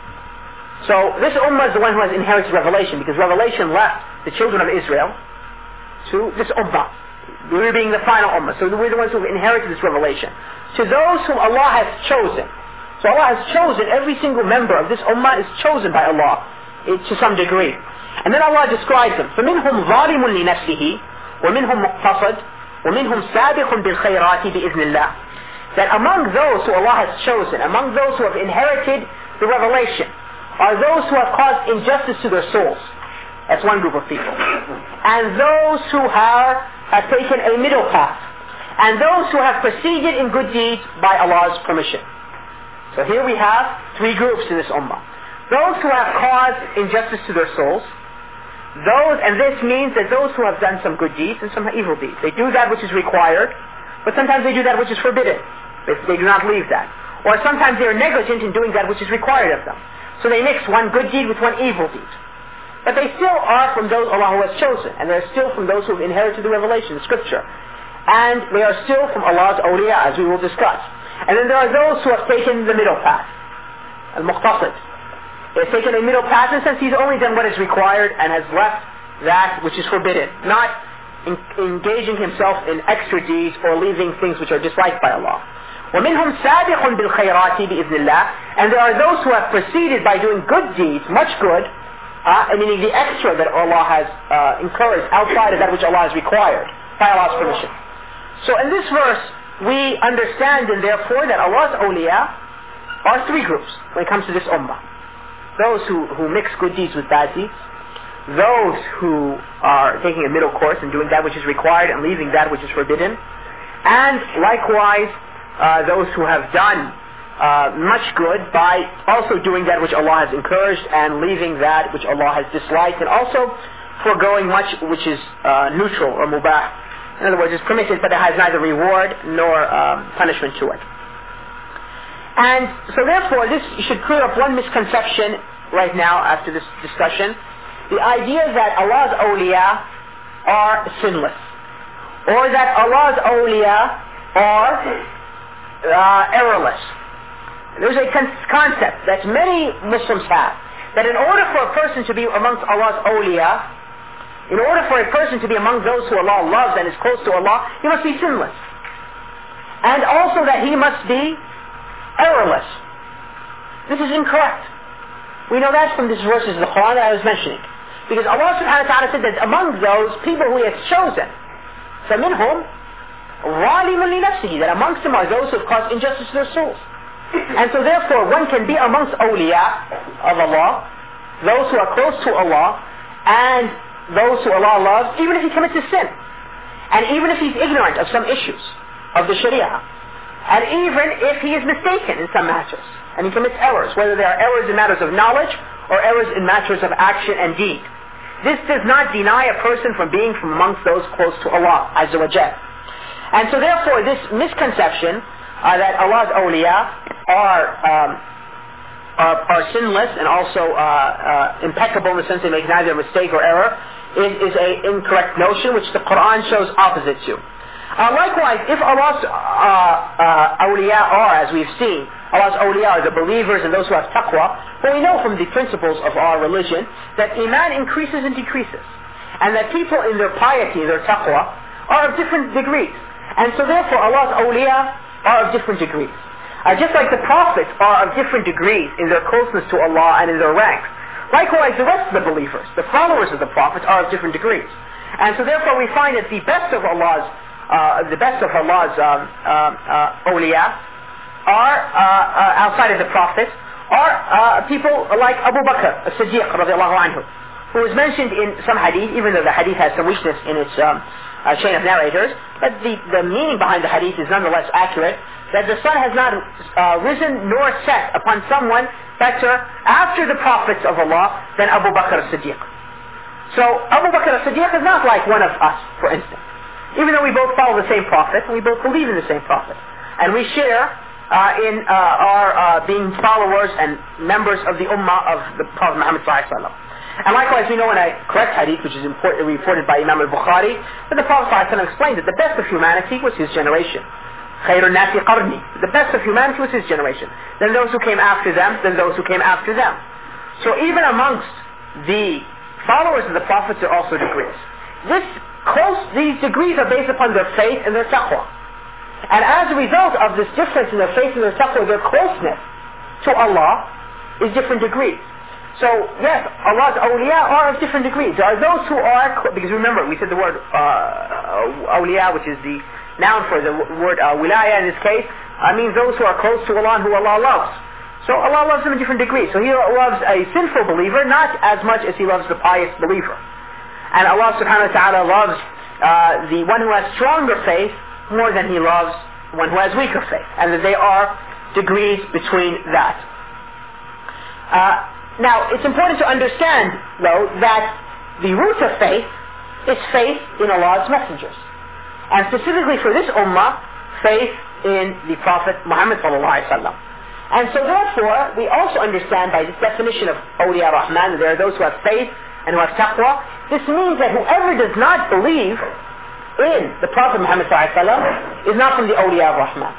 So this ummah is the one who has inherited revelation, because revelation left the children of Israel to this ummah. We're being the final ummah, so we're the ones who have inherited this revelation. To those whom Allah has chosen. So Allah has chosen, every single member of this ummah is chosen by Allah to some degree. And then Allah describes them. فَمِنْهُمْ ظَالِمٌ لِنَفْسِهِ وَمِنْهُمْ مُقْتَصِدٌ وَمِنْهُمْ سَابِقٌ بِالْخَيْرَاتِ بِإِذْنِ اللَّهِ. That among those who Allah has chosen, among those who have inherited the revelation, are those who have caused injustice to their souls. That's one group of people. And those who have, have taken a middle path. And those who have proceeded in good deeds by Allah's permission. So here we have three groups in this ummah. Those who have caused injustice to their souls, those, and this means that those who have done some good deeds and some evil deeds. They do that which is required, but sometimes they do that which is forbidden. They, they do not leave that. Or sometimes they are negligent in doing that which is required of them. So they mix one good deed with one evil deed. But they still are from those Allah who has chosen, and they're still from those who have inherited the revelation, the scripture. And they are still from Allah's awliya, as we will discuss. And then there are those who have taken the middle path, al-muqtasid. He has taken a middle path in the sense he's only done what is required and has left that which is forbidden, not in, engaging himself in extra deeds or leaving things which are disliked by Allah. وَمِنْهُمْ سَابِقٌ بِالْخَيْرَاتِ بِإِذْنِ اللَّهِ. And there are those who have proceeded by doing good deeds, much good, uh, meaning the extra that Allah has uh, encouraged outside of that which Allah has required by Allah's permission. So in this verse, we understand and therefore that Allah's awliya are three groups when it comes to this ummah. Those who, who mix good deeds with bad deeds, those who are taking a middle course and doing that which is required and leaving that which is forbidden, and likewise uh, those who have done uh, much good by also doing that which Allah has encouraged and leaving that which Allah has disliked, and also foregoing much which is uh, neutral or mubah. In other words, it's permitted but it has neither reward nor um, punishment to it. And so therefore this should clear up one misconception right now after this discussion. The idea that Allah's awliya are sinless, or that Allah's awliya are uh, errorless. There's a con- concept that many Muslims have, that in order for a person to be amongst Allah's awliya, in order for a person to be among those who Allah loves and is close to Allah, he must be sinless. And also that he must be errorless. This is incorrect. We know that from these verses of the Quran that I was mentioning. Because Allah subhanahu wa ta'ala said that among those people who He has chosen, فَمِنْهُمْ ظَالِمٌ لِنَفْسِهِ, that amongst them are those who have caused injustice to their souls. And so therefore one can be amongst awliya of Allah, those who are close to Allah, and those who Allah loves, even if he commits a sin, and even if he's ignorant of some issues of the Sharia, and even if he is mistaken in some matters, and he commits errors, whether they are errors in matters of knowledge or errors in matters of action and deed. This does not deny a person from being from amongst those close to Allah Azza wa Jal. And so therefore this misconception uh, that Allah's awliya are um, are, are sinless and also uh, uh, impeccable in the sense they make neither mistake or error is, is an incorrect notion which the Quran shows opposite to. Uh, likewise, if Allah's uh, uh, awliya are, as we've seen, Allah's awliya are the believers and those who have taqwa, well, we know from the principles of our religion that iman increases and decreases, and that people in their piety, their taqwa, are of different degrees. And so therefore Allah's awliya are of different degrees. Uh, just like the prophets are of different degrees in their closeness to Allah and in their ranks, likewise the rest of the believers, the followers of the prophets, are of different degrees. And so therefore we find that the best of Allah's Uh, the best of Allah's um, uh, uh, awliya are, uh, uh, outside of the prophets, are uh, people like Abu Bakr as-Siddiq radiallahu anhu, who is mentioned in some hadith, even though the hadith has some weakness in its um, uh, chain of narrators, but the, the meaning behind the hadith is nonetheless accurate, that the sun has not uh, risen nor set upon someone better after the prophets of Allah than Abu Bakr as-Siddiq. So Abu Bakr as-Siddiq is not like one of us, for instance. Even though we both follow the same prophet, and we both believe in the same prophet. And we share uh, in uh, our uh, being followers and members of the ummah of the Prophet Muhammad sallallahu alaihi wasallam. And likewise we know in a correct hadith, which is important, reported by Imam al-Bukhari, that the Prophet sallallahu alaihi wasallam explained that the best of humanity was his generation. خَيْرُ النَّاسِ قَرْنِي. The best of humanity was his generation. Then those who came after them, then those who came after them. So even amongst the followers of the prophets there are also degrees. This Close, these degrees are based upon their faith and their taqwa. And as a result of this difference in their faith and their taqwa, their closeness to Allah is different degrees. So, yes, Allah's awliya are of different degrees. There are those who are, because remember, we said the word uh, awliya, which is the noun for the word uh, wilaya in this case, uh, means those who are close to Allah and who Allah loves. So Allah loves them in different degrees. So He loves a sinful believer not as much as He loves the pious believer. And Allah subhanahu wa ta'ala loves uh, the one who has stronger faith more than He loves one who has weaker faith. And that they are degrees between that. Uh, now, it's important to understand, though, that the root of faith is faith in Allah's messengers. And specifically for this ummah, faith in the Prophet Muhammad sallallahu alaihi wasallam. And so therefore, we also understand by this definition of awliya Rahman, that there are those who have faith and who have taqwa. This means that whoever does not believe in the Prophet Muhammad sallallahu alaihi wasallam is not from the awliya of Rahman.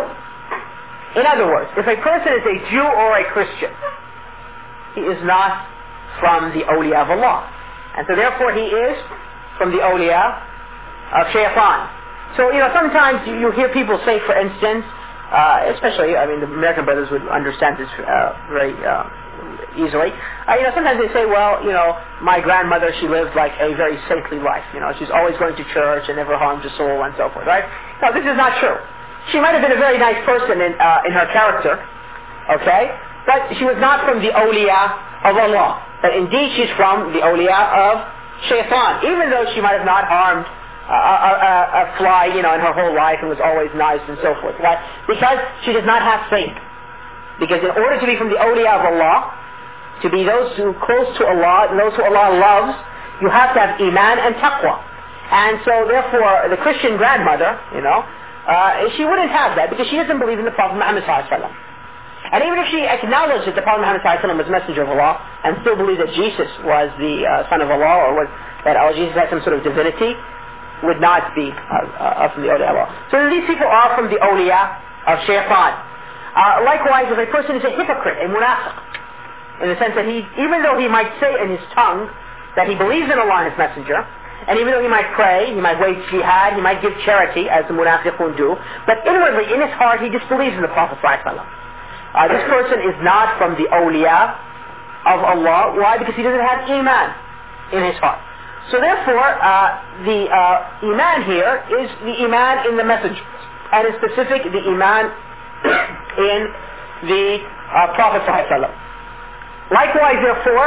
In other words, if a person is a Jew or a Christian, he is not from the awliya of Allah. And so therefore he is from the awliya of Shaytan. So, you know, sometimes you, you hear people say, for instance, uh, especially, I mean, the American brothers would understand this uh, very uh, easily. Uh, you know, sometimes they say, well, you know, my grandmother, she lived like a very saintly life. You know, she's always going to church and never harmed a soul and so forth, right? No, this is not true. She might have been a very nice person in uh, in her character, okay? But she was not from the awliya of Allah. But indeed she's from the awliya of shaitan, even though she might have not harmed a, a, a fly, you know, in her whole life and was always nice and so forth. Right? Because she does not have faith. Because in order to be from the awliya of Allah, to be those who are close to Allah, and those who Allah loves, you have to have iman and taqwa. And so therefore, the Christian grandmother, you know, uh, she wouldn't have that because she doesn't believe in the Prophet Muhammad sallallahu alaihi wasallam. And even if she acknowledged that the Prophet Muhammad sallallahu alaihi wasallam was messenger of Allah and still believed that Jesus was the uh, son of Allah, or was, that Allah, Jesus had some sort of divinity, would not be uh, uh, from the awliya of Allah. So these people are from the awliya of shaitan. Uh, likewise, if a person is a hypocrite, a munafiq, in the sense that he, even though he might say in his tongue that he believes in Allah and His Messenger, and even though he might pray, he might wage jihad, he might give charity, as the munafiqun do, but inwardly, in his heart, he disbelieves in the Prophet sallallahu alaihi wasallam. Uh, this person is not from the awliya of Allah. Why? Because he doesn't have iman in his heart. So therefore, uh, the uh, iman here is the iman in the messengers, and in specific, the iman in the uh, Prophet sallallahu alaihi wasallam. Likewise, therefore,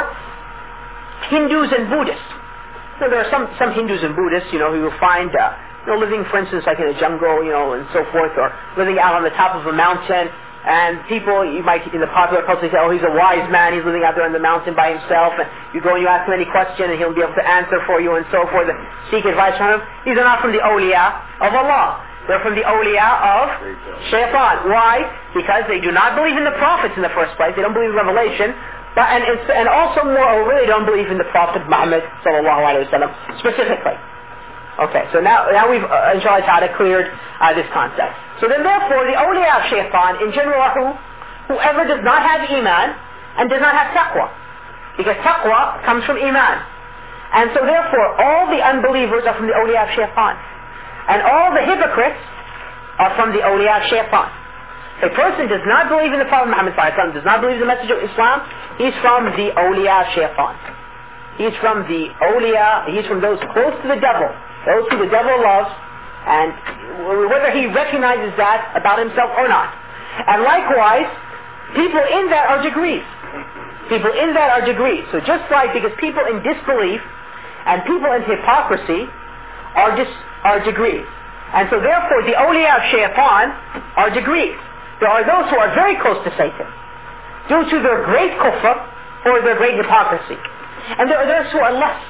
Hindus and Buddhists. So there are some, some Hindus and Buddhists, you know, who you will find, uh, you know, living, for instance, like in a jungle, you know, and so forth, or living out on the top of a mountain. And people, you might, in the popular culture, say, oh, he's a wise man, he's living out there on the mountain by himself, and you go and you ask him any question, and he'll be able to answer for you, and so forth, and seek advice from him. These are not from the awliya of Allah. They're from the awliya of shaitan. Why? Because they do not believe in the prophets in the first place. They don't believe in revelation. But, and, and also, moreover, they don't believe in the Prophet Muhammad sallallahu alaihi wasallam specifically. Okay, so now, now we've, uh, inshallah ta'ala, cleared uh, this concept. So then therefore, the awliya of shaitan, in general, are who, whoever does not have iman and does not have taqwa. Because taqwa comes from iman. And so therefore, all the unbelievers are from the awliya of shaitan. And all the hypocrites are from the awliya of shaitan. A person does not believe in the Prophet Muhammad sallallahu alaihi wasallam, does not believe in the message of Islam, he's from the awliya of shaitan. He's from the awliya, he's from those close to the devil, those who the devil loves, and whether he recognizes that about himself or not. And likewise, people in that are degrees. People in that are degrees. So just like, because people in disbelief and people in hypocrisy are, dis, are degrees. And so therefore, the awliya of shaitan are degrees. There are those who are very close to Satan due to their great kufr or their great hypocrisy. And there are those who are less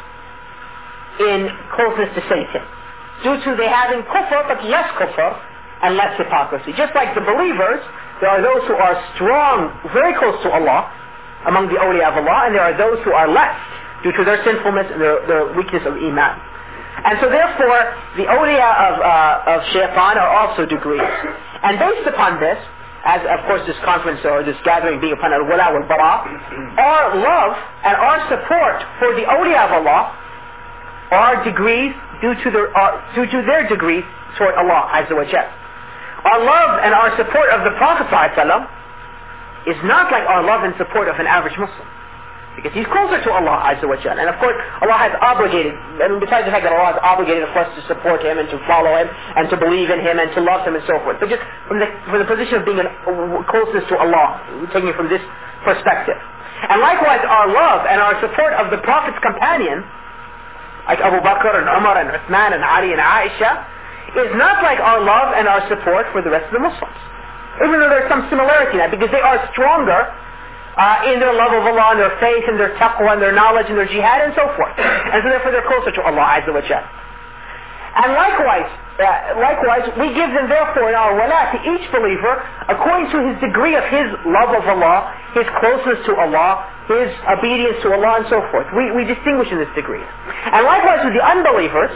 in closeness to Satan due to they having kufr but less kufr and less hypocrisy. Just like the believers, there are those who are strong, very close to Allah among the awliya of Allah, and there are those who are less due to their sinfulness and their, their weakness of iman. And so therefore, the awliya of, uh, of shaitan are also degrees. And based upon this, as of course this conference or this gathering being upon al-wala wal-bara, our love and our support for the awliya of Allah are degrees due to their, uh, due to their degrees toward Allah Azza wa Jal. Our love and our support of the Prophet ﷺ is not like our love and support of an average Muslim. Because he's closer to Allah Azza wa Jal. And of course, Allah has obligated, and besides the fact that Allah has obligated for us to support Him and to follow Him and to believe in Him and to love Him and so forth. But just from the, from the position of being in closeness to Allah, taking it from this perspective. And likewise, our love and our support of the Prophet's companion, like Abu Bakr and Umar and Uthman and Ali and Aisha, is not like our love and our support for the rest of the Muslims. Even though there's some similarity in that, because they are stronger Uh, in their love of Allah and their faith and their taqwa and their knowledge and their jihad and so forth. And so therefore they're closer to Allah Azza wa Jal. And likewise, uh, likewise, we give them therefore in our wala to each believer according to his degree of his love of Allah, his closeness to Allah, his obedience to Allah and so forth. We, we distinguish in this degree. And likewise with the unbelievers,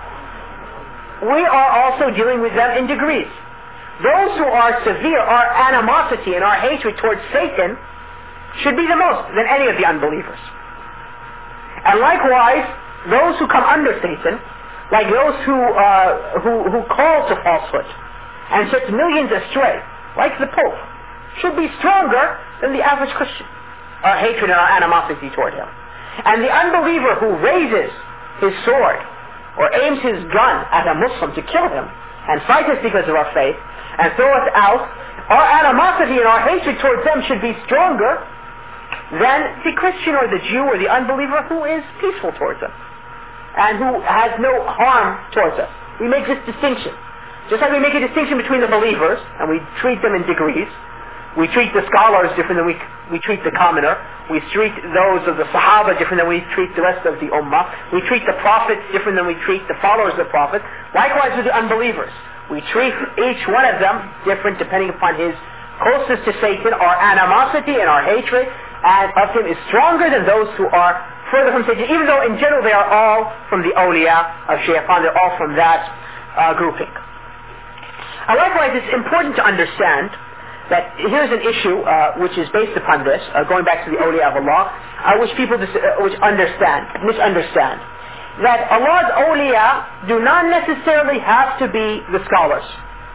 we are also dealing with them in degrees. Those who are severe, our animosity and our hatred towards Satan should be the most than any of the unbelievers. And likewise, those who come under Satan, like those who uh, who, who call to falsehood and set millions astray, like the Pope, should be stronger than the average Christian. our hatred and our animosity toward him. And the unbeliever who raises his sword or aims his gun at a Muslim to kill him and fight us because of our faith and throw us out, our animosity and our hatred towards them should be stronger than the Christian or the Jew or the unbeliever who is peaceful towards us and who has no harm towards us. We make this distinction. Just like we make a distinction between the believers, and we treat them in degrees. We treat the scholars different than we, we treat the commoner. We treat those of the Sahaba different than we treat the rest of the Ummah. We treat the prophets different than we treat the followers of the prophet. Likewise with the unbelievers. We treat each one of them different depending upon his closeness to Satan. Our animosity and our hatred and of him is stronger than those who are further from Satan, even though in general they are all from the awliya of Shaytan. They're all from that uh, grouping. Uh, likewise, it's important to understand that here's an issue uh, which is based upon this, uh, going back to the awliya of Allah, uh, which people dis- uh, which understand, misunderstand. That Allah's awliya do not necessarily have to be the scholars.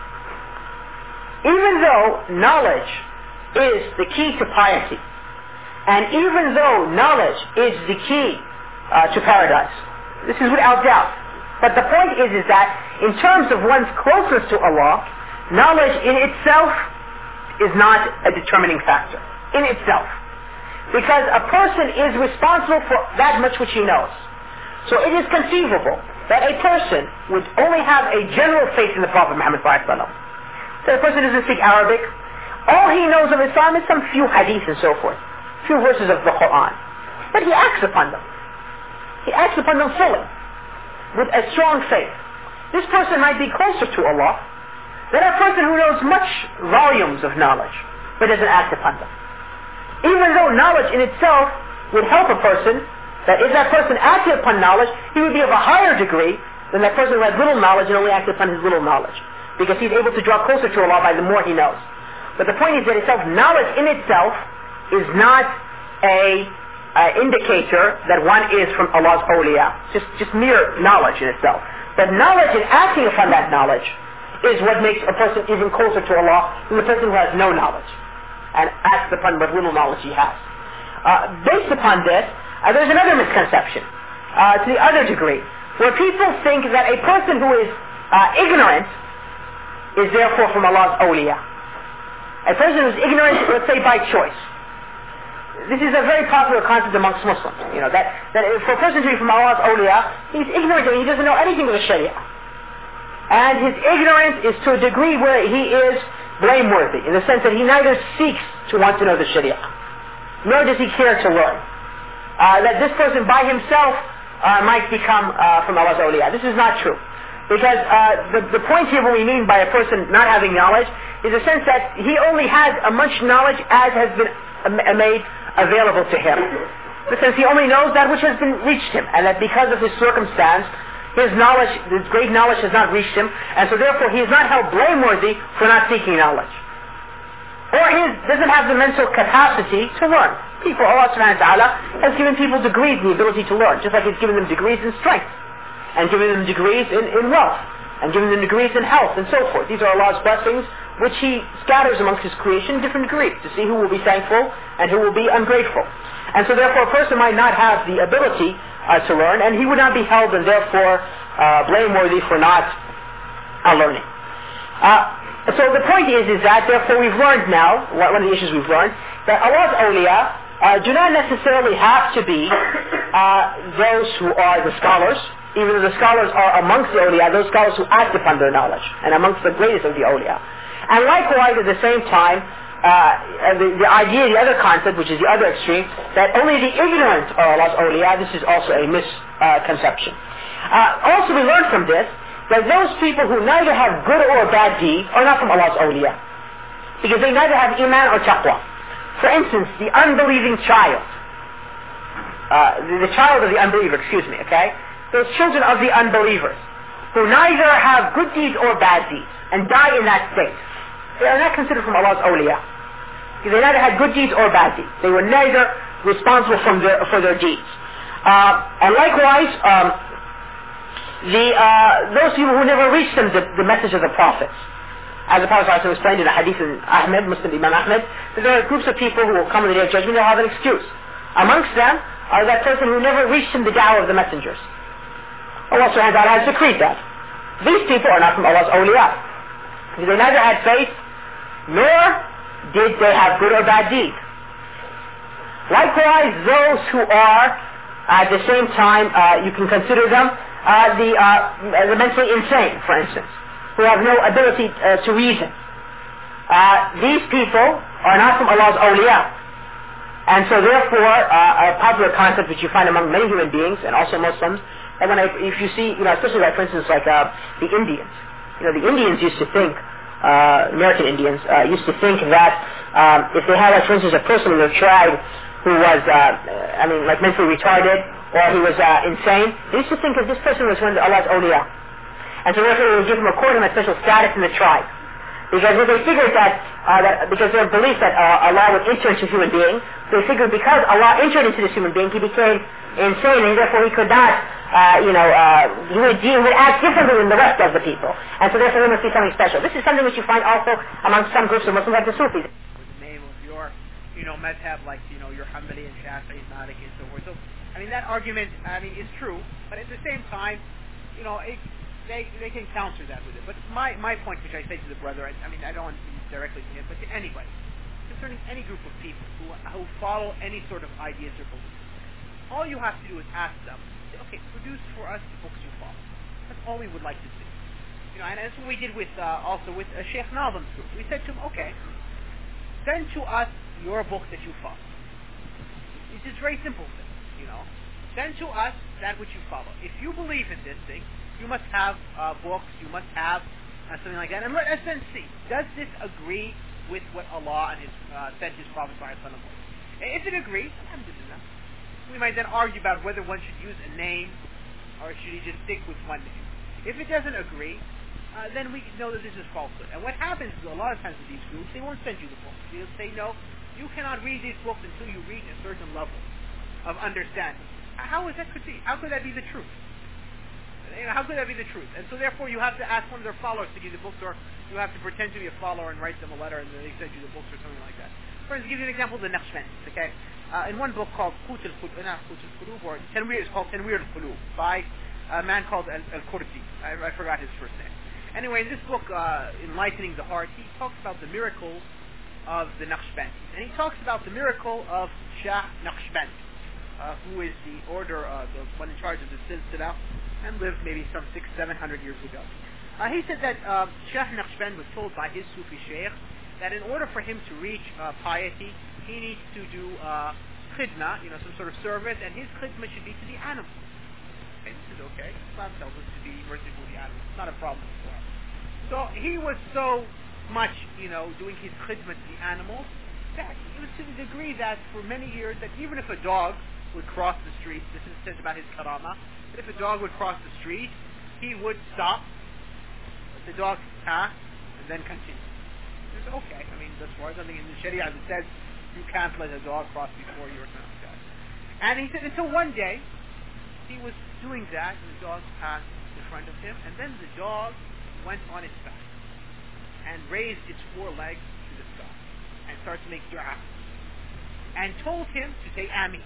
Even though knowledge is the key to piety, and even though knowledge is the key uh, to paradise, this is without doubt. But the point is, is that in terms of one's closeness to Allah, knowledge in itself is not a determining factor. In itself. Because a person is responsible for that much which he knows. So it is conceivable that a person would only have a general faith in the Prophet Muhammad sallallahu alaihi wasallam. So a person doesn't speak Arabic. All he knows of Islam is some few hadith and so forth. Few verses of the Quran. But he acts upon them. He acts upon them fully. With a strong faith. This person might be closer to Allah than a person who knows much volumes of knowledge, but doesn't act upon them. Even though knowledge in itself would help a person, that if that person acted upon knowledge, he would be of a higher degree than that person who had little knowledge and only acted upon his little knowledge. Because he's able to draw closer to Allah by the more he knows. But the point is that itself, knowledge in itself is not a uh, indicator that one is from Allah's awliya. Just, just mere knowledge in itself. But knowledge and acting upon that knowledge is what makes a person even closer to Allah than the person who has no knowledge and acts upon what little knowledge he has. Uh, based upon this, uh, there's another misconception uh, to the other degree, where people think that a person who is uh, ignorant is therefore from Allah's awliya. A person who is ignorant, let's say by choice. This is a very popular concept amongst Muslims. You know, that, that for a person to be from Allah's awliya, he's ignorant and he doesn't know anything of the Sharia. And his ignorance is to a degree where he is blameworthy, in the sense that he neither seeks to want to know the Sharia, nor does he care to learn. Uh, that this person by himself uh, might become uh, from Allah's awliya. This is not true. Because uh, the, the point here what we mean by a person not having knowledge is a sense that he only has as much knowledge as has been uh, made available to him. In the sense he only knows that which has been reached him, and that because of his circumstance, his knowledge, his great knowledge has not reached him, and so therefore he is not held blameworthy for not seeking knowledge. Or he doesn't have the mental capacity to learn. People, Allah subhanahu wa ta'ala has given people degrees in the ability to learn, just like He's given them degrees in strength, and given them degrees in, in wealth, and given them degrees in health, and so forth. These are Allah's blessings, which He scatters amongst His creation in different degrees, to see who will be thankful and who will be ungrateful. And so therefore a person might not have the ability uh, to learn, and he would not be held and therefore uh, blameworthy for not uh, learning. Uh, so the point is, is that therefore we've learned now, one of the issues we've learned, that Allah's awliya uh, do not necessarily have to be uh, those who are the scholars, even though the scholars are amongst the awliya, those scholars who act upon their knowledge, and amongst the greatest of the awliya. And likewise, at the same time, uh, the, the idea, the other concept, which is the other extreme, that only the ignorant are Allah's awliya, this is also a misconception. Uh, also, we learn from this that those people who neither have good or bad deeds are not from Allah's awliya, because they neither have iman or taqwa. For instance, the unbelieving child, uh, the, the child of the unbeliever, excuse me, okay? Those children of the unbelievers, who neither have good deeds or bad deeds, and die in that state, they are not considered from Allah's awliya. They neither had good deeds or bad deeds. They were neither responsible from their, for their deeds. Uh, and likewise, um, the, uh, those people who never reached them the, the message of the prophets, as the Prophet ﷺ explained in a hadith in Ahmed, Muslim Imam Ahmed, that there are groups of people who will come on the Day of Judgment, they'll have an excuse. Amongst them are that person who never reached him the da'wah of the messengers. Allah subhanahu wa ta'ala has decreed that. These people are not from Allah's awliya. Because they neither had faith, nor did they have good or bad deeds. Likewise, those who are, at the same time, uh, you can consider them uh, the, uh, the mentally insane, for instance, who have no ability uh, to reason. Uh, these people are not from Allah's awliya. And so therefore, uh, a popular concept which you find among many human beings, and also Muslims, and when I, if you see, you know, especially like, for instance, like uh, the Indians, you know, the Indians used to think, uh, American Indians, uh, used to think that um, if they had, like, for instance, a person in their tribe who was, uh, I mean, like mentally retarded, or he was uh, insane, they used to think that this person was one of Allah's awliya. And so therefore they would give him, accord him a special status in the tribe. Because they figured that, uh, that because their belief that uh, Allah would enter into a human being, they figured because Allah entered into this human being, he became insane, and therefore he could not, uh, you know, uh, he would, he would act differently than the rest of the people. And so therefore there must be something special. This is something which you find also among some groups of Muslims like the Sufis. The name of your, you know, madhab, like, you know, your Hanbali and Shafi'i, Maliki and so forth. So, I mean, that argument, I mean, is true, but at the same time, you know, it, They, they can counter that with it. But my, my point, which I say to the brother, I, I mean, I don't want to speak directly to him, but to anybody, concerning any group of people who, who follow any sort of ideas or beliefs, all you have to do is ask them, say, okay, produce for us the books you follow. That's all we would like to see. You know, and that's what we did with, uh, also with uh, Sheikh Nazim's group. We said to him, okay, send to us your book that you follow. It's just very simple thing, you know. Send to us that which you follow. If you believe in this thing, you must have uh, books, you must have uh, something like that. And let us then see, does this agree with what Allah and His, uh, sent His Prophet with? If it agrees, alhamdulillah, we might then argue about whether one should use a name or should he just stick with one name. If it doesn't agree, uh, then we know that this is falsehood. And what happens is a lot of times with these groups, they won't send you the books. They'll say, no, you cannot read these books until you reach a certain level of understanding. How is that could be? How could that be the truth? You know, how could that be the truth? And so therefore you have to ask one of their followers to give you the books, or you have to pretend to be a follower and write them a letter and then they send you the books or something like that. For instance, give you an example of the Naqshbandis, okay? Uh, in one book called Qut al-Qulub, or Tanwir, it's called Tanwir al-Qulub, by a man called Al-Qurdi. I, I forgot his first name. Anyway, in this book, uh, Enlightening the Heart, he talks about the miracles of the Naqshbandis. And he talks about the miracle of Shah Naqshband, uh, who is the order, uh, the one in charge of the Silsila, and lived maybe some six, seven hundred years ago. Uh, he said that uh, Shah Naqshband was told by his Sufi Sheikh that in order for him to reach uh, piety, he needs to do uh, khidmah, you know, some sort of service, and his khidmah should be to the animals. Okay, this is okay. Islam tells us to be merciful to the animals. It's not a problem for us. So he was so much, you know, doing his khidmah to the animals that it was to the degree that for many years that even if a dog would cross the street, this is said about his karama, that if a dog would cross the street, he would stop, let the dog pass, and then continue. It's okay. I mean, as far as something in the Sharia that says you can't let a dog cross before you or something like that. And he said until one day, he was doing that, and the dog passed in front of him, and then the dog went on its back and raised its four legs to the sky and started to make dua and told him to say Ameen.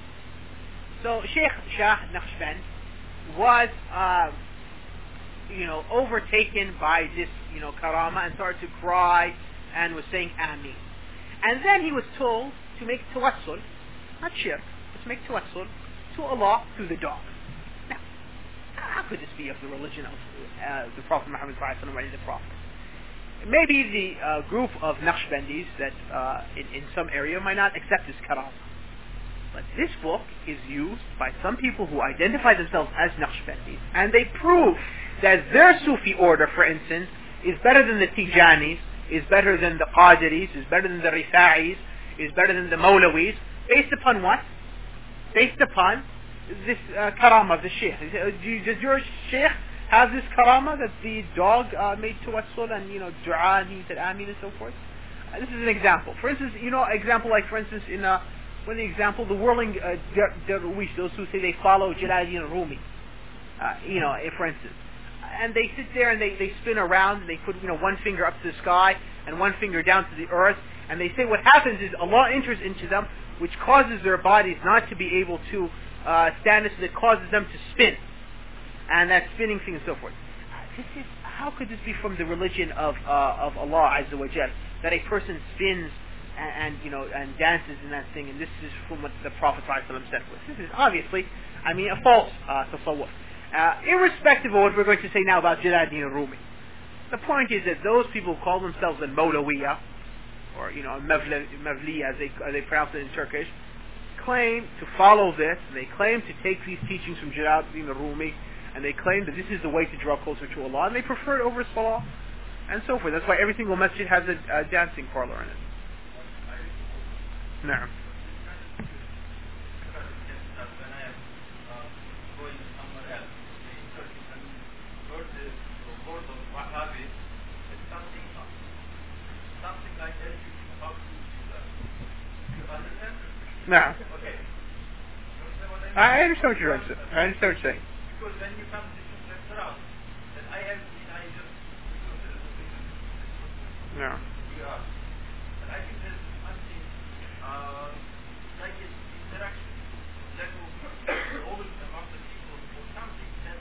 So Sheikh Shah Naqshband was, uh, you know, overtaken by this, you know, karama and started to cry and was saying Ameen. And then he was told to make tawassul, not shirk, but to make tawassul to Allah through the dog. Now, how could this be of the religion of uh, the Prophet Muhammad sallallahu alaihi wasallam, the Prophet? Maybe the uh, group of Naqshbandis that uh, in, in some area might not accept this karama. But this book is used by some people who identify themselves as Naqshbandis, and they prove that their Sufi order, for instance, is better than the Tijanis, is better than the Qadiris, is better than the Rifa'is, is better than the Mawlawis, based upon what? Based upon this uh, karama of the Sheikh. Does your Sheikh have this karama that the dog uh, made tawassul and, you know, dua, and he said Ameen and so forth? Uh, this is an example. For instance, you know, example like, for instance, in uh, one example, the whirling uh, Darwish, those who say they follow Jalaluddin Rumi, uh, you know, if, for instance. and they sit there and they, they spin around, and they put, you know, one finger up to the sky and one finger down to the earth, and they say what happens is Allah enters into them, which causes their bodies not to be able to uh, stand it, so that causes them to spin, and that spinning thing and so forth. This is, how could this be from the religion of uh, of Allah Azza wa Jal, that a person spins and, and you know and dances in that thing, and this is from what the Prophet ﷺ said. This is obviously, I mean, a false uh, tasawwuf. Uh, irrespective of what we're going to say now about Jalaluddin Rumi, the point is that those people who call themselves a Mawlawiyya, or you know, Mavli as they, as they pronounce it in Turkish, claim to follow this, and they claim to take these teachings from Jalaluddin Rumi, and they claim that this is the way to draw closer to Allah, and they prefer it over Salah, and so forth. That's why every single masjid has a, a dancing parlor in it. No. No. I understand what you're saying. I understand what you're saying. Because when you come to this restaurant, then I have seen, I just, No. we are. And I think there's something, uh, like an interaction, like always among the people, or something that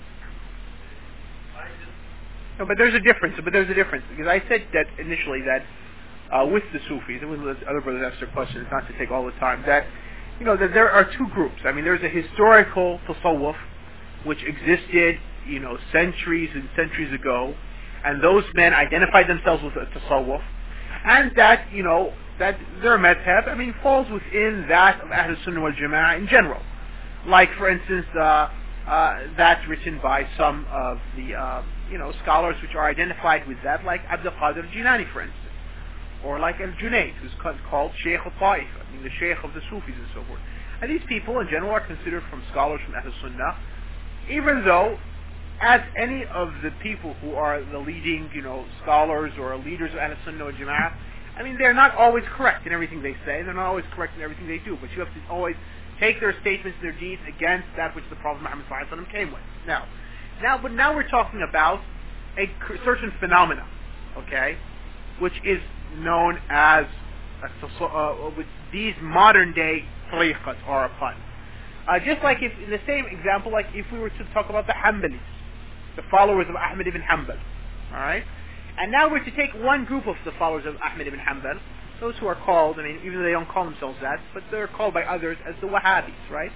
I just... No, but there's a difference. But there's a difference. Because I said that initially that Uh, with the Sufis, and when the other brothers ask their questions, not to take all the time, that, you know, that there are two groups. I mean, there's a historical tasawwuf, which existed, you know, centuries and centuries ago, and those men identified themselves with a tasawwuf, and that, you know, that their madhab, I mean, falls within that of Ahl Sunnah wal Jama'ah in general. Like, for instance, uh, uh, that's written by some of the, uh, you know, scholars which are identified with that, like Abdul Qadir Jilani, for instance. Or like Al-Junayd, who's called Shaykh al-Ta'if, I mean the Shaykh of the Sufis and so forth. And these people in general are considered from scholars from Ahl Sunnah, even though, as any of the people who are the leading, you know, scholars or leaders of Ahl Sunnah or Jama'ah, I mean, they're not always correct in everything they say, they're not always correct in everything they do, but you have to always take their statements, their deeds, against that which the Prophet Muhammad sallallahu alaihi wasallam came with. Now, now, but now we're talking about a certain phenomena, okay, which is known as uh, uh, with these modern day tariqas or upon. Uh, just like if, in the same example, like if we were to talk about the Hanbalis, the followers of Ahmad ibn Hanbal, alright? And now we're to take one group of the followers of Ahmad ibn Hanbal, those who are called, I mean, even though they don't call themselves that, but they're called by others as the Wahhabis, right?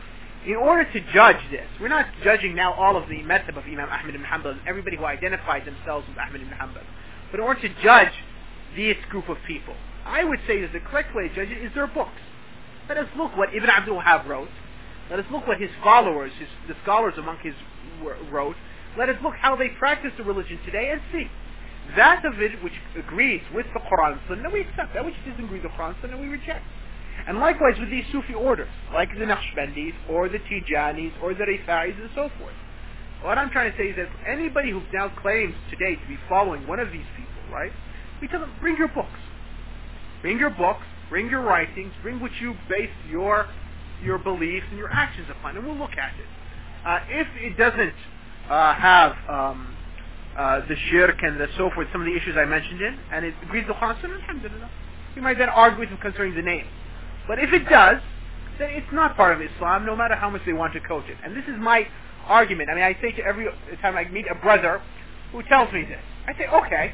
In order to judge this, we're not judging now all of the madhab of Imam Ahmad ibn Hanbal, everybody who identified themselves with Ahmad ibn Hanbal. But in order to judge this group of people, I would say that the correct way to judge it is their books. Let us look what Ibn Abdul Wahhab wrote. Let us look what his followers, his, the scholars among his wrote. Let us look how they practice the religion today and see. That of it which agrees with the Quran and Sunnah, we accept. That which doesn't agree with the Quran and Sunnah, we reject. And likewise with these Sufi orders, like the Naqshbandis, or the Tijanis, or the Rifa'is, and so forth. What I'm trying to say is that anybody who now claims today to be following one of these people, right, we tell them, bring your books. Bring your books, bring your writings, bring what you base your your beliefs and your actions upon, and we'll look at it. Uh, if it doesn't uh, have um, uh, the shirk and the so forth, some of the issues I mentioned in, and it agrees with the Quran, alhamdulillah, we might then argue with them concerning the name. But if it does, then it's not part of Islam, no matter how much they want to coach it. And this is my argument. I mean, I say to every time I meet a brother who tells me this, I say, okay,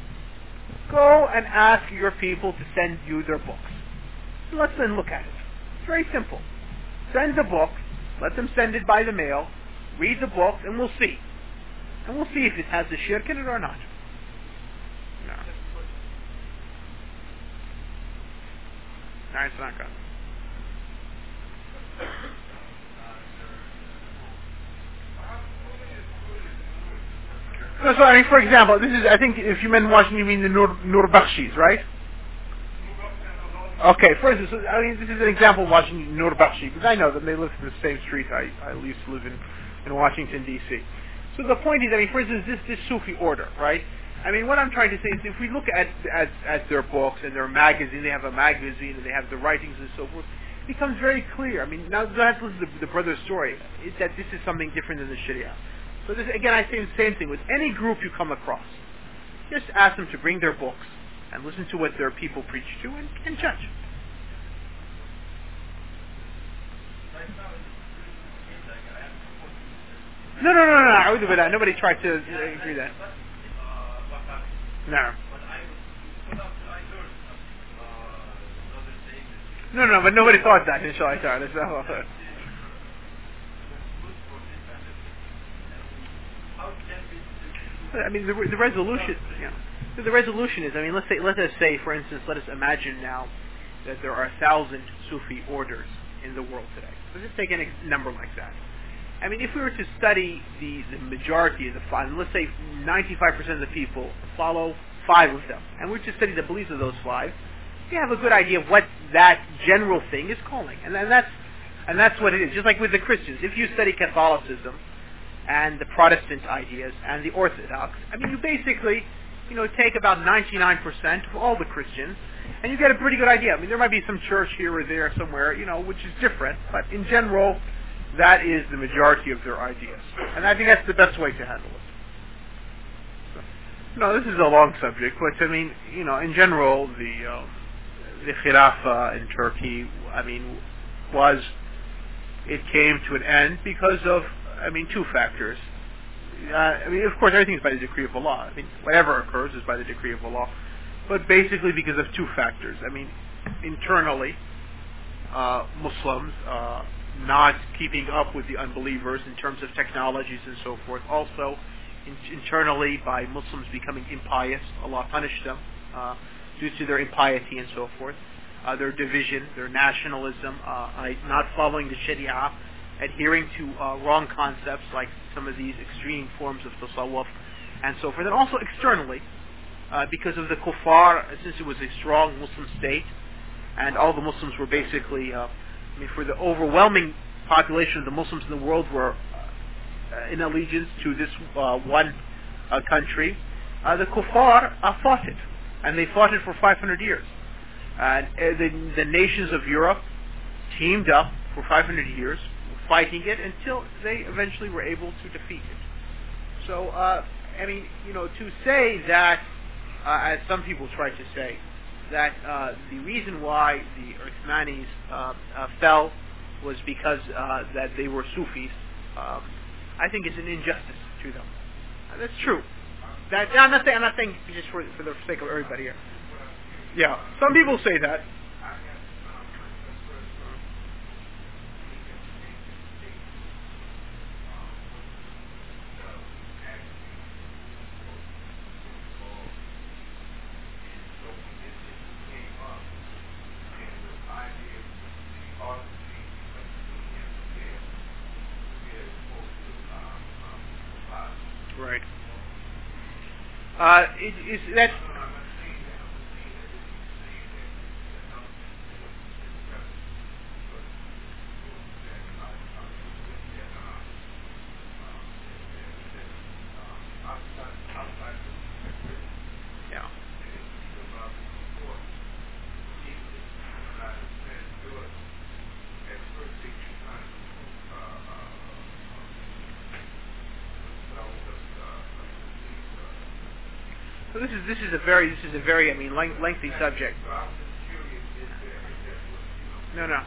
go and ask your people to send you their books. Let's then look at it. It's very simple. Send the book, let them send it by the mail, read the book, and we'll see. And we'll see if it has the shirk in it or not. No. No, it's not good. No, so I mean, for example, this is, I think if you meant Washington, you mean the Nur, Nur Bakhshis, right? Okay, for instance, I mean, this is an example of Washington Nur Bakhshi, because I know them, they live in the same street I, I used to live in, in Washington, D C So the point is, I mean, for instance, this, this Sufi order, right? I mean, what I'm trying to say is if we look at, at, at their books and their magazine, they have a magazine and they have the writings and so forth, it becomes very clear. I mean, now let's listen to the, the brother's story, is that this is something different than the Sharia. So this, again, I say the same thing with any group you come across. Just ask them to bring their books and listen to what their people preach to and, and judge. No, no, no, no, I would that. Nobody tried to uh, agree that. No. No, no, but nobody thought that, inshallah. That's not what I mean, the, the resolution, you know, the resolution is, I mean, let's say, let us say, for instance, let us imagine now that there are a thousand Sufi orders in the world today. Let's just take any number like that. I mean, if we were to study the, the majority of the five, let's say ninety-five percent of the people follow five of them, and we just study the beliefs of those five, you have a good idea of what that general thing is calling, and, and that's and that's what it is. Just like with the Christians, if you study Catholicism and the Protestant ideas and the Orthodox, I mean, you basically, you know, take about ninety-nine percent of all the Christians, and you get a pretty good idea. I mean, there might be some church here or there somewhere, you know, which is different, but in general, that is the majority of their ideas. And I think that's the best way to handle it. So, no, this is a long subject, but I mean, you know, in general, the uh, the Khilafah in Turkey, I mean, was, it came to an end because of, I mean, two factors. Uh, I mean, of course, everything is by the decree of Allah. I mean, whatever occurs is by the decree of Allah. But basically because of two factors. I mean, internally, uh, Muslims uh, not keeping up with the unbelievers in terms of technologies and so forth. Also, in- internally, by Muslims becoming impious, Allah punished them uh, due to their impiety and so forth. Uh, their division, their nationalism, uh, not following the Sharia, adhering to uh, wrong concepts like some of these extreme forms of tasawwuf and so forth. And also externally, uh, because of the kuffar, since it was a strong Muslim state, and all the Muslims were basically, uh, I mean, for the overwhelming population of the Muslims in the world were uh, in allegiance to this uh, one uh, country, uh, the kuffar uh, fought it. And they fought it for five hundred years. And uh, the, the nations of Europe teamed up for five hundred years, fighting it until they eventually were able to defeat it. So, uh, I mean, you know, to say that, uh, as some people try to say, that uh, the reason why the Uthmanis uh, uh, fell was because uh, that they were Sufis, um, I think is an injustice to them. Uh, that's true. That, I'm not saying, I'm not saying just for, for the sake of everybody here. Yeah, some people say that. Right. Uh, it, is that? Yeah. So this is this is a very this is a very I mean length, lengthy subject. No, no.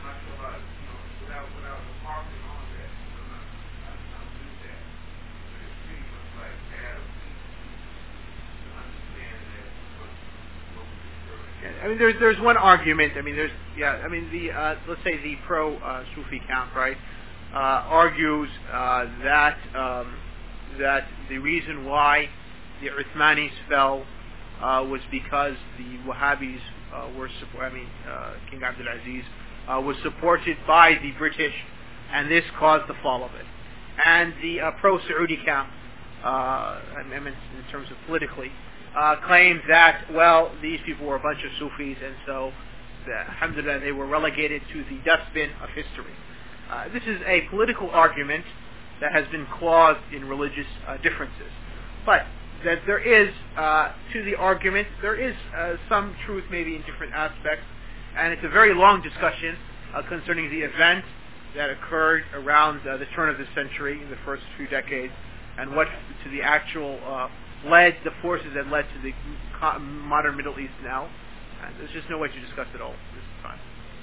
I mean, there's there's one argument. I mean, there's yeah. I mean, the uh, let's say the pro uh, Sufi camp, right, uh, argues uh, that um, that the reason why the Uthmanis fell uh, was because the Wahhabis uh, were support. I mean, uh, King Abdul Aziz uh, was supported by the British, and this caused the fall of it. And the uh, pro-Saudi camp, uh, I mean, in terms of politically, uh, claimed that well, these people were a bunch of Sufis, and so, the, alhamdulillah, they were relegated to the dustbin of history. Uh, this is a political argument that has been claused in religious uh, differences, but that there is, uh, to the argument, there is uh, some truth maybe in different aspects, and it's a very long discussion uh, concerning the event that occurred around uh, the turn of the century in the first few decades and what to the actual uh, led the forces that led to the co- modern Middle East now. And there's just no way to discuss it all this time.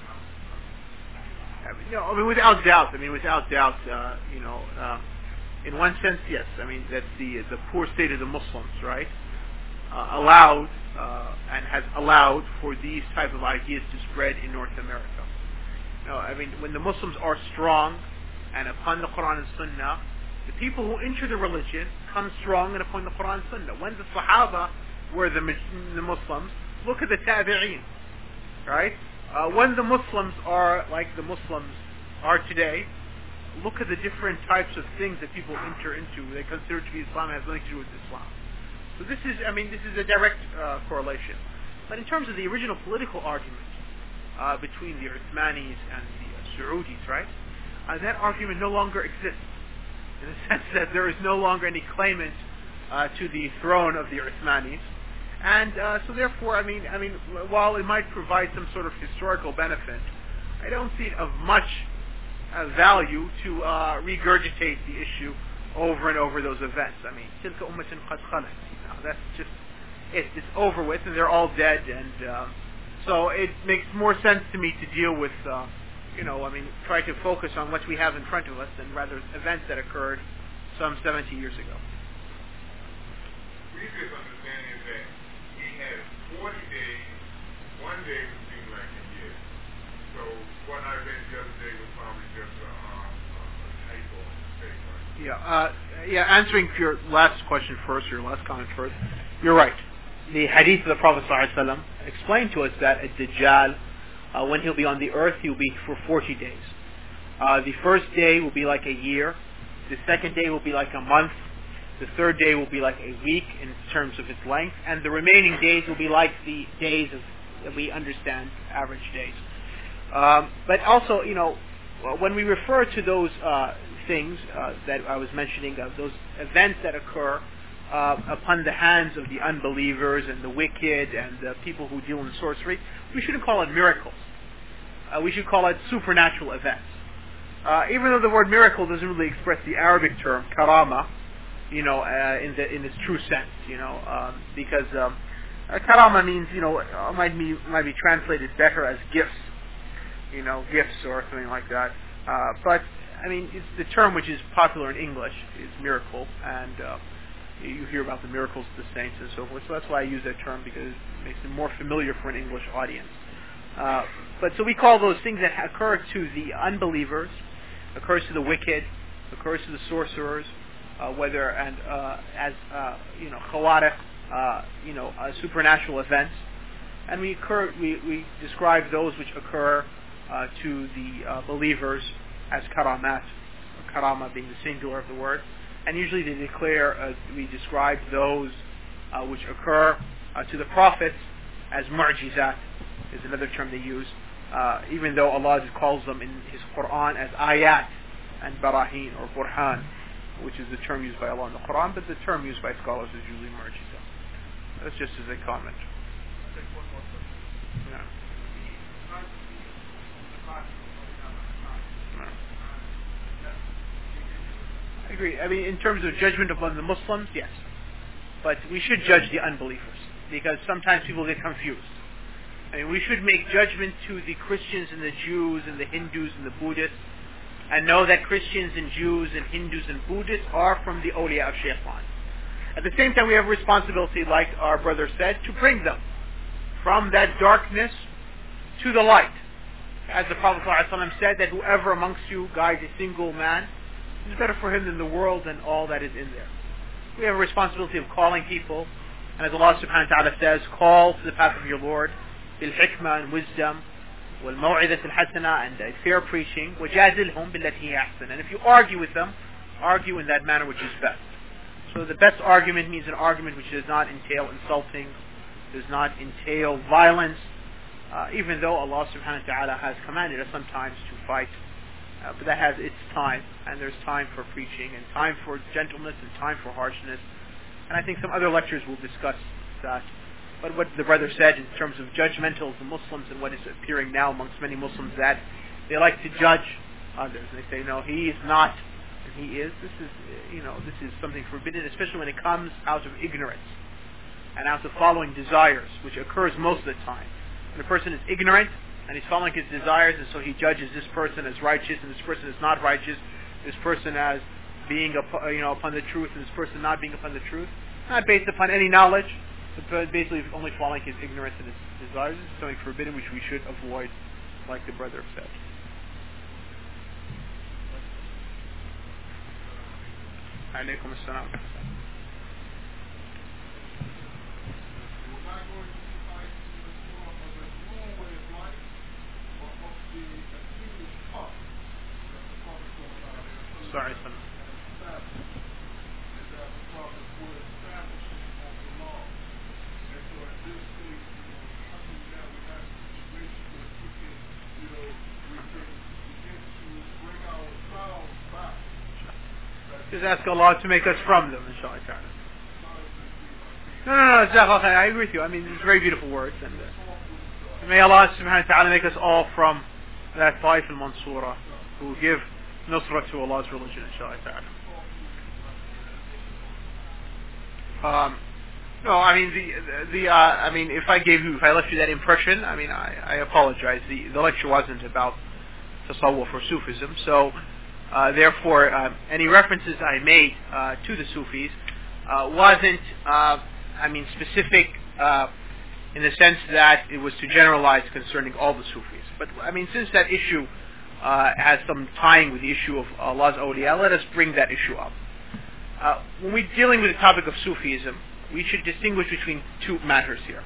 I mean, no, I mean without doubt. I mean without doubt. Uh, you know, uh, in one sense, yes. I mean that the the poor state of the Muslims, right, uh, allowed uh, and has allowed for these type of ideas to spread in North America. No, I mean, when the Muslims are strong and upon the Quran and Sunnah, the people who enter the religion come strong and upon the Quran and Sunnah. When the Sahaba were the, the Muslims, look at the Tabi'een, right? Uh, when the Muslims are like the Muslims are today, look at the different types of things that people enter into. They consider to be Islam and has nothing to do with Islam. So this is, I mean, this is a direct uh, correlation. But in terms of the original political argument, Uh, between the Uthmanis and the uh, Saudis, right? Uh, that argument no longer exists, in the sense that there is no longer any claimant uh, to the throne of the Uthmanis, and uh, so therefore, I mean, I mean, while it might provide some sort of historical benefit, I don't see it of much uh, value to uh, regurgitate the issue over and over those events. I mean, تلك أمة قد خلت. That's just it. It's over with, and they're all dead, and uh, so it makes more sense to me to deal with, uh, you know, I mean, try to focus on what we have in front of us than rather events that occurred some seventy years ago. We just understand is that we had forty days, one day would seem like a year. So what I read the other day was probably just a, uh, a typo mistake, right? Yeah, uh, yeah, answering your last question first, your last comment first, you're right. The hadith of the Prophet ﷺ explained to us that at Dajjal, uh, when he'll be on the earth, he'll be for forty days. Uh, the first day will be like a year. The second day will be like a month. The third day will be like a week in terms of its length. And the remaining days will be like the days of, that we understand, average days. Um, but also, you know, when we refer to those uh, things uh, that I was mentioning, uh, those events that occur Uh, upon the hands of the unbelievers and the wicked and the people who deal in sorcery, we shouldn't call it miracles. Uh, we should call it supernatural events. Uh, even though the word miracle doesn't really express the Arabic term karama, you know, uh, in the in its true sense, you know, um, because um, uh, karama means, you know, uh, might be might be translated better as gifts, you know, gifts or something like that. Uh, but I mean, it's the term which is popular in English is miracle, and uh, you hear about the miracles of the saints and so forth. So that's why I use that term, because it makes it more familiar for an English audience. Uh, but so we call those things that occur to the unbelievers, occurs to the wicked, occurs to the sorcerers, uh, whether and uh, as uh, you know, khawariq, uh, you know, uh, supernatural events, and we occur, we, we describe those which occur uh, to the uh, believers as karamat, or karama being the singular of the word. And usually they declare, uh, we describe those uh, which occur uh, to the prophets as mu'jizat, is another term they use, uh, even though Allah calls them in His Quran as ayat and barahin or burhan, which is the term used by Allah in the Quran, but the term used by scholars is usually mu'jizat. That's just as a comment. Yeah. I agree. I mean, in terms of judgment upon the Muslims, yes. But we should judge the unbelievers, because sometimes people get confused. I mean, we should make judgment to the Christians and the Jews and the Hindus and the Buddhists, and know that Christians and Jews and Hindus and Buddhists are from the awliya of Shaitan. At the same time, we have a responsibility, like our brother said, to bring them from that darkness to the light. As the Prophet ﷺ said, that whoever amongst you guides a single man, it's better for him than the world and all that is in there. We have a responsibility of calling people, and as Allah subhanahu wa ta'ala says, call to the path of your Lord, bil-hikmah and wisdom, wal-maw'idat al-hasana, and uh, fair preaching, وَجَادِلْهُمْ بِالَّتِي أَحْسَنَ. And if you argue with them, argue in that manner which is best. So the best argument means an argument which does not entail insulting, does not entail violence, uh, even though Allah subhanahu wa ta'ala has commanded us sometimes to fight. Uh, but that has its time, and there's time for preaching, and time for gentleness, and time for harshness. And I think some other lectures will discuss that. But what the brother said in terms of judgmental of the Muslims, and what is appearing now amongst many Muslims, that they like to judge others. And they say, no, he is not and he is, this is, you know, this is something forbidden, especially when it comes out of ignorance and out of following desires, which occurs most of the time. When a person is ignorant and he's following his desires, and so he judges this person as righteous and this person is not righteous, this person as being, up, you know, upon the truth and this person not being upon the truth, not based upon any knowledge, but basically only following his ignorance and his desires. This is something forbidden which we should avoid, like the brother said. Alaykum as-salam. Sorry, son. Just ask Allah to make us from them, inshallah. No, no, no, I agree with you. I mean, these are very beautiful words. And uh, may Allah subhanahu wa ta'ala make us all from that Taif al-Mansura who give nusra to Allah's religion, inshallah ta'ala. Um, no, I mean, the, the, uh, I mean, if I gave you, if I left you that impression, I mean, I, I apologize. The, the lecture wasn't about tasawwuf or Sufism, so Uh, therefore, uh, any references I made uh, to the Sufis uh, wasn't, uh, I mean, specific uh, in the sense that it was to generalize concerning all the Sufis. But, I mean, since that issue uh, has some tying with the issue of Allah's awliya, let us bring that issue up. Uh, when we're dealing with the topic of Sufism, we should distinguish between two matters here.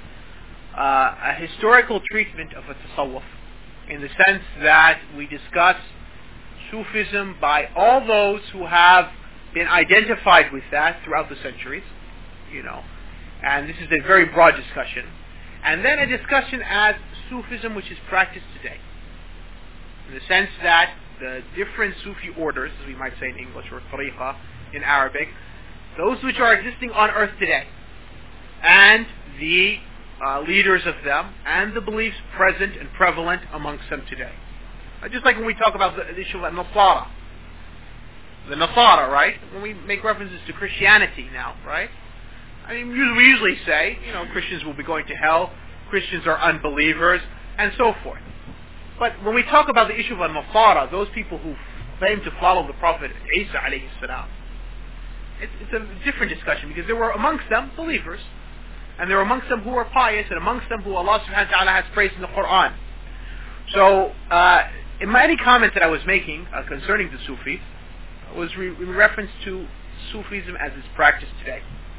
Uh, a historical treatment of a tasawwuf, in the sense that we discuss Sufism by all those who have been identified with that throughout the centuries, you know, and this is a very broad discussion. And then a discussion as Sufism which is practiced today, in the sense that the different Sufi orders, as we might say in English, or tariqa in Arabic, those which are existing on earth today, and the uh, leaders of them, and the beliefs present and prevalent amongst them today. Just like when we talk about the, the issue of Nasara. The Nasara, right? When we make references to Christianity now, right? I mean, we usually say, you know, Christians will be going to hell, Christians are unbelievers, and so forth. But when we talk about the issue of Nasara, those people who claim to follow the Prophet Isa alayhi salam, it's, it's a different discussion, because there were amongst them believers, and there were amongst them who were pious, and amongst them who Allah subhanahu wa ta'ala has praised in the Quran. So, uh, in my any comment that I was making uh, concerning the Sufis was re- in reference to Sufism as it's practiced today,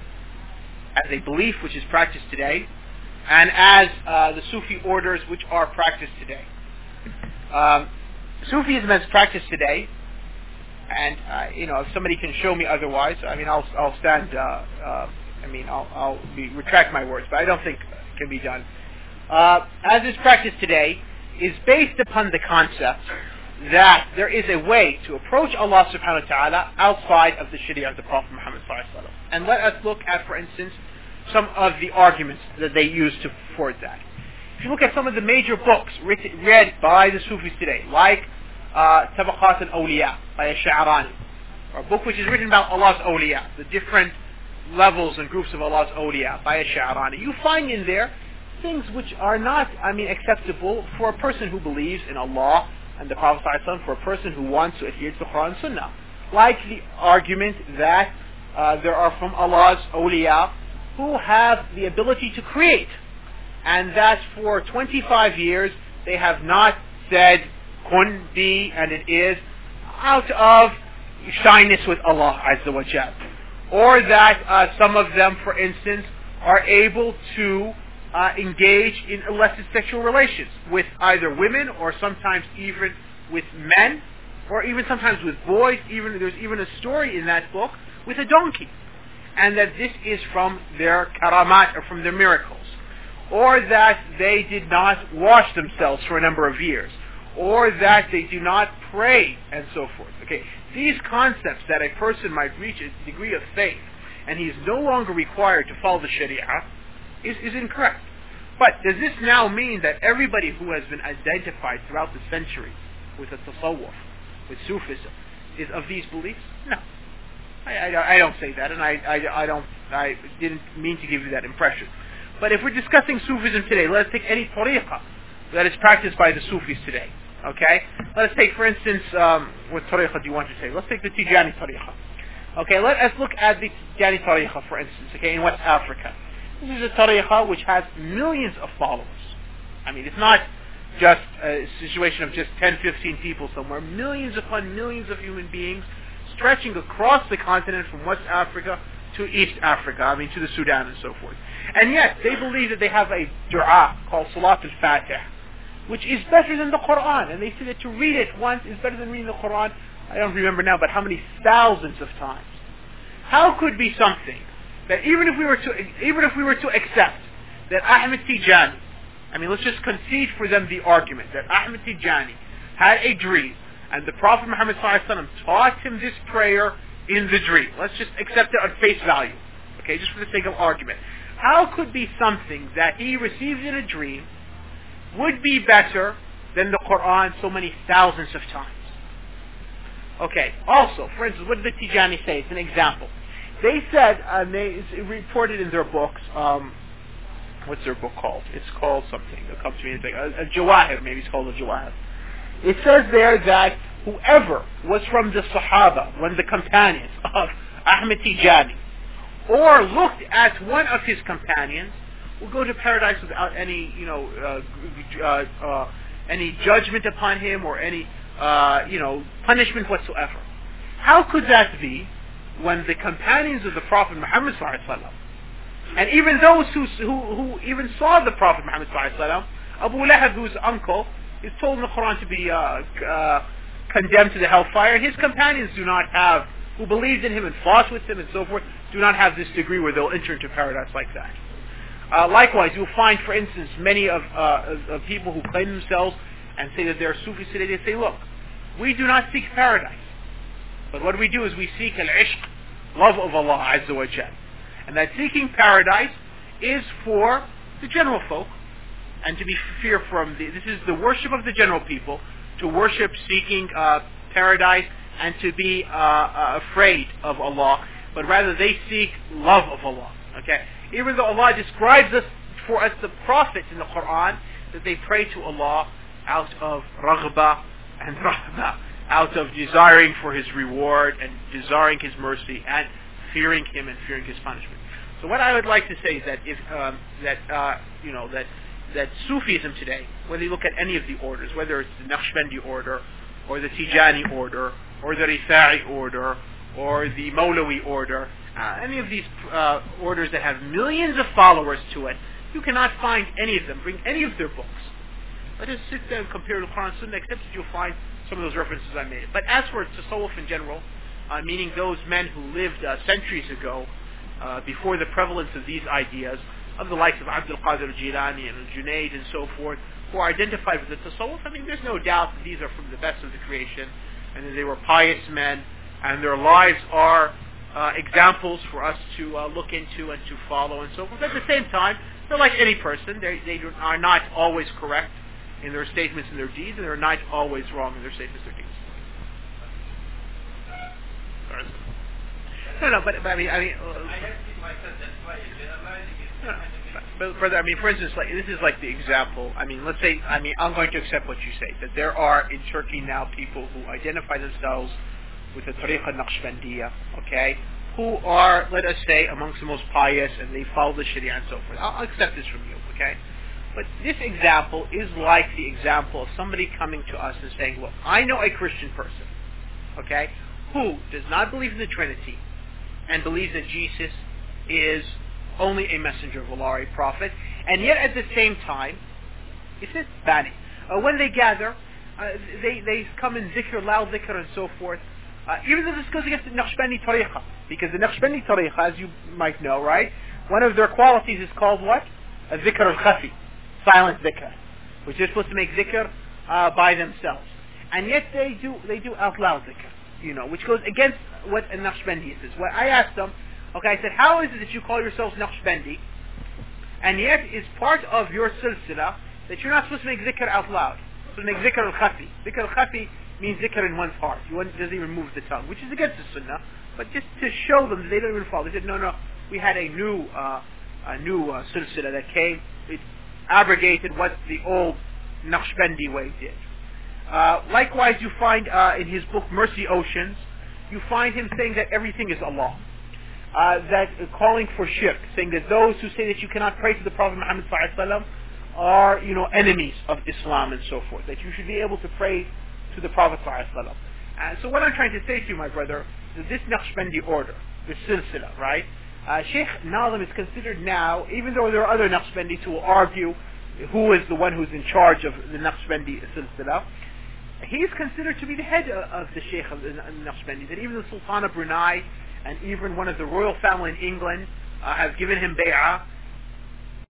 as a belief which is practiced today, and as uh, the Sufi orders which are practiced today. Um, Sufism as practiced today, and uh, you know, if somebody can show me otherwise, I mean, I'll I'll stand. Uh, uh, I mean, I'll I'll be, retract my words, but I don't think it can be done. Uh, as is practiced today, is based upon the concept that there is a way to approach Allah subhanahu wa ta'ala outside of the Sharia of the Prophet Muhammad sallallahu alaihi wasallam. And let us look at, for instance, some of the arguments that they use to support that. If you look at some of the major books written, read by the Sufis today, like uh, Tabaqat al-Awliya by Ash-Sha'rani, or a book which is written about Allah's awliya, the different levels and groups of Allah's awliya by Ash-Sha'rani, you find in there things which are not, I mean, acceptable for a person who believes in Allah and the Prophet ﷺ, for a person who wants to adhere to the Quran and Sunnah. Like the argument that uh, there are from Allah's awliya who have the ability to create, and that for twenty-five years they have not said kun, be, and it is, out of shyness with Allah Azza wa Jal. Or that uh, some of them, for instance, are able to Uh, engage in illicit sexual relations with either women or sometimes even with men, or even sometimes with boys. Even there's even a story in that book with a donkey, and that this is from their karamat, or from their miracles, or that they did not wash themselves for a number of years, or that they do not pray, and so forth. Okay, these concepts that a person might reach a degree of faith, and he is no longer required to follow the Sharia, Is, is incorrect. But does this now mean that everybody who has been identified throughout the centuries with a tasawwuf, with Sufism, is of these beliefs? No. I, I, I don't say that, and I, I, I don't, I didn't mean to give you that impression. But if we're discussing Sufism today, let's take any tariqah that is practiced by the Sufis today. Okay? Let's take, for instance, um, what tariqah do you want to say? Let's take the Tijani tariqah. Okay, let us look at the Tijani tariqah, for instance, okay, in West Africa. This is a tariqah which has millions of followers. I mean, it's not just a situation of just ten, fifteen people somewhere. Millions upon millions of human beings stretching across the continent from West Africa to East Africa, I mean to the Sudan and so forth. And yet, they believe that they have a dua called Salat al-Fatih, which is better than the Quran. And they say that to read it once is better than reading the Quran, I don't remember now, but how many thousands of times. How could be something that even if we were to, even if we were to accept that Ahmed Tijani, I mean, let's just concede for them the argument that Ahmed Tijani had a dream and the Prophet Muhammad sallallahu alaihi wasallam taught him this prayer in the dream. Let's just accept it on face value, okay, just for the sake of argument. How could be something that he received in a dream would be better than the Quran so many thousands of times? Okay, also, for instance, what did the Tijani say? It's an example. They said, uh, they it's reported in their books, um, what's their book called? It's called something. It comes to me, it's like a, a Jawahir, maybe it's called a Jawahir. It says there that whoever was from the Sahaba, one of the companions of Ahmed Tijani, or looked at one of his companions, will go to paradise without any, you know, uh, uh, uh, any judgment upon him or any, uh, you know, punishment whatsoever. How could that be when the companions of the Prophet Muhammad sallallahu alaihi wasallam, and even those who, who who even saw the Prophet Muhammad sallallahu alaihi wasallam, Abu Lahab, whose uncle, is told in the Quran to be uh, uh, condemned to the hellfire, and his companions do not have, who believed in him and fought with him and so forth, do not have this degree where they'll enter into paradise like that. Uh, likewise, you'll find, for instance, many of, uh, of, of people who claim themselves and say that they're Sufis today, they say, look, we do not seek paradise. But what we do is we seek al-ishq, love of Allah Azza wa Jal. And that seeking paradise is for the general folk, and to be fear from the, this is the worship of the general people, to worship seeking uh, paradise and to be uh, uh, afraid of Allah, but rather they seek love of Allah. Okay, even though Allah describes us for us the prophets in the Quran that they pray to Allah out of raghba and rahba, out of desiring for His reward and desiring His mercy and fearing Him and fearing His punishment. So what I would like to say is that if um, that uh, you know that that Sufism today, whether you look at any of the orders, whether it's the Naqshbandi order or the Tijani order or the Rifa'i order or the Mawlawi order, uh, any of these uh, orders that have millions of followers to it, you cannot find any of them, bring any of their books. Let us sit there and compare the Quran and Sunnah, except that you'll find some of those references I made. But as for Tasawwuf in general, uh, meaning those men who lived uh, centuries ago, uh, before the prevalence of these ideas, of the likes of Abdul Qadir al-Jilani and al-Junaid and so forth, who are identified with the Tasawwuf, I mean, there's no doubt that these are from the best of the creation, and that they were pious men, and their lives are uh, examples for us to uh, look into and to follow and so forth. At the same time, they're like any person. They, they are not always correct in their statements and their deeds, and they're not always wrong in their statements and their deeds. No, no, but, but I mean, I mean, uh, I have seen myself, that's why generalizing is no, but brother, I mean, for instance, like this is like the example. I mean, let's say, I mean, I'm going to accept what you say, that there are in Turkey now people who identify themselves with the Tariqa Naqshbandiya, okay, who are, let us say, amongst the most pious, and they follow the Sharia and so forth. I'll accept this from you, okay? But this example is like the example of somebody coming to us and saying, look, I know a Christian person, okay, who does not believe in the Trinity and believes that Jesus is only a messenger of Allah, a prophet, and yet at the same time, he says, Bani. Uh, when they gather, uh, they, they come in dhikr, loud dhikr and so forth, uh, even though this goes against the Naqshbandi Tariqa, because the Naqshbandi Tariqa, as you might know, right, one of their qualities is called what? A dhikr al-khafi, silent dhikr, which they're supposed to make dhikr uh, by themselves. And yet they do they do out loud dhikr, you know, which goes against what a Naqshbandi is. When I asked them, okay, I said, how is it that you call yourselves Naqshbandi, and yet it's part of your silsila that you're not supposed to make dhikr out loud, you're supposed to make dhikr al-khafi. Dhikr al-khafi means zikr in one's heart. You want, doesn't even move the tongue, which is against the sunnah. But just to show them that they don't even follow. They said, no, no, we had a new, uh, a new uh, silsila that came. It abrogated what the old Naqshbandi way did. Uh, likewise, you find uh, in his book Mercy Oceans, you find him saying that everything is Allah. Uh, that uh, calling for shirk, saying that those who say that you cannot pray to the Prophet Muhammad sallallahu alaihi wasallam are, you know, enemies of Islam and so forth. That you should be able to pray to the Prophet sallallahu alaihi wasallam. And so what I'm trying to say to you, my brother, is this Naqshbandi order, this silsila, right? Uh, Sheikh Nazim is considered now, even though there are other Naqshbandis who will argue who is the one who's in charge of the Naqshbandi silsila, he is considered to be the head of the Sheikh of the Naqshbandi. That even the Sultan of Brunei and even one of the royal family in England uh, have given him bay'ah.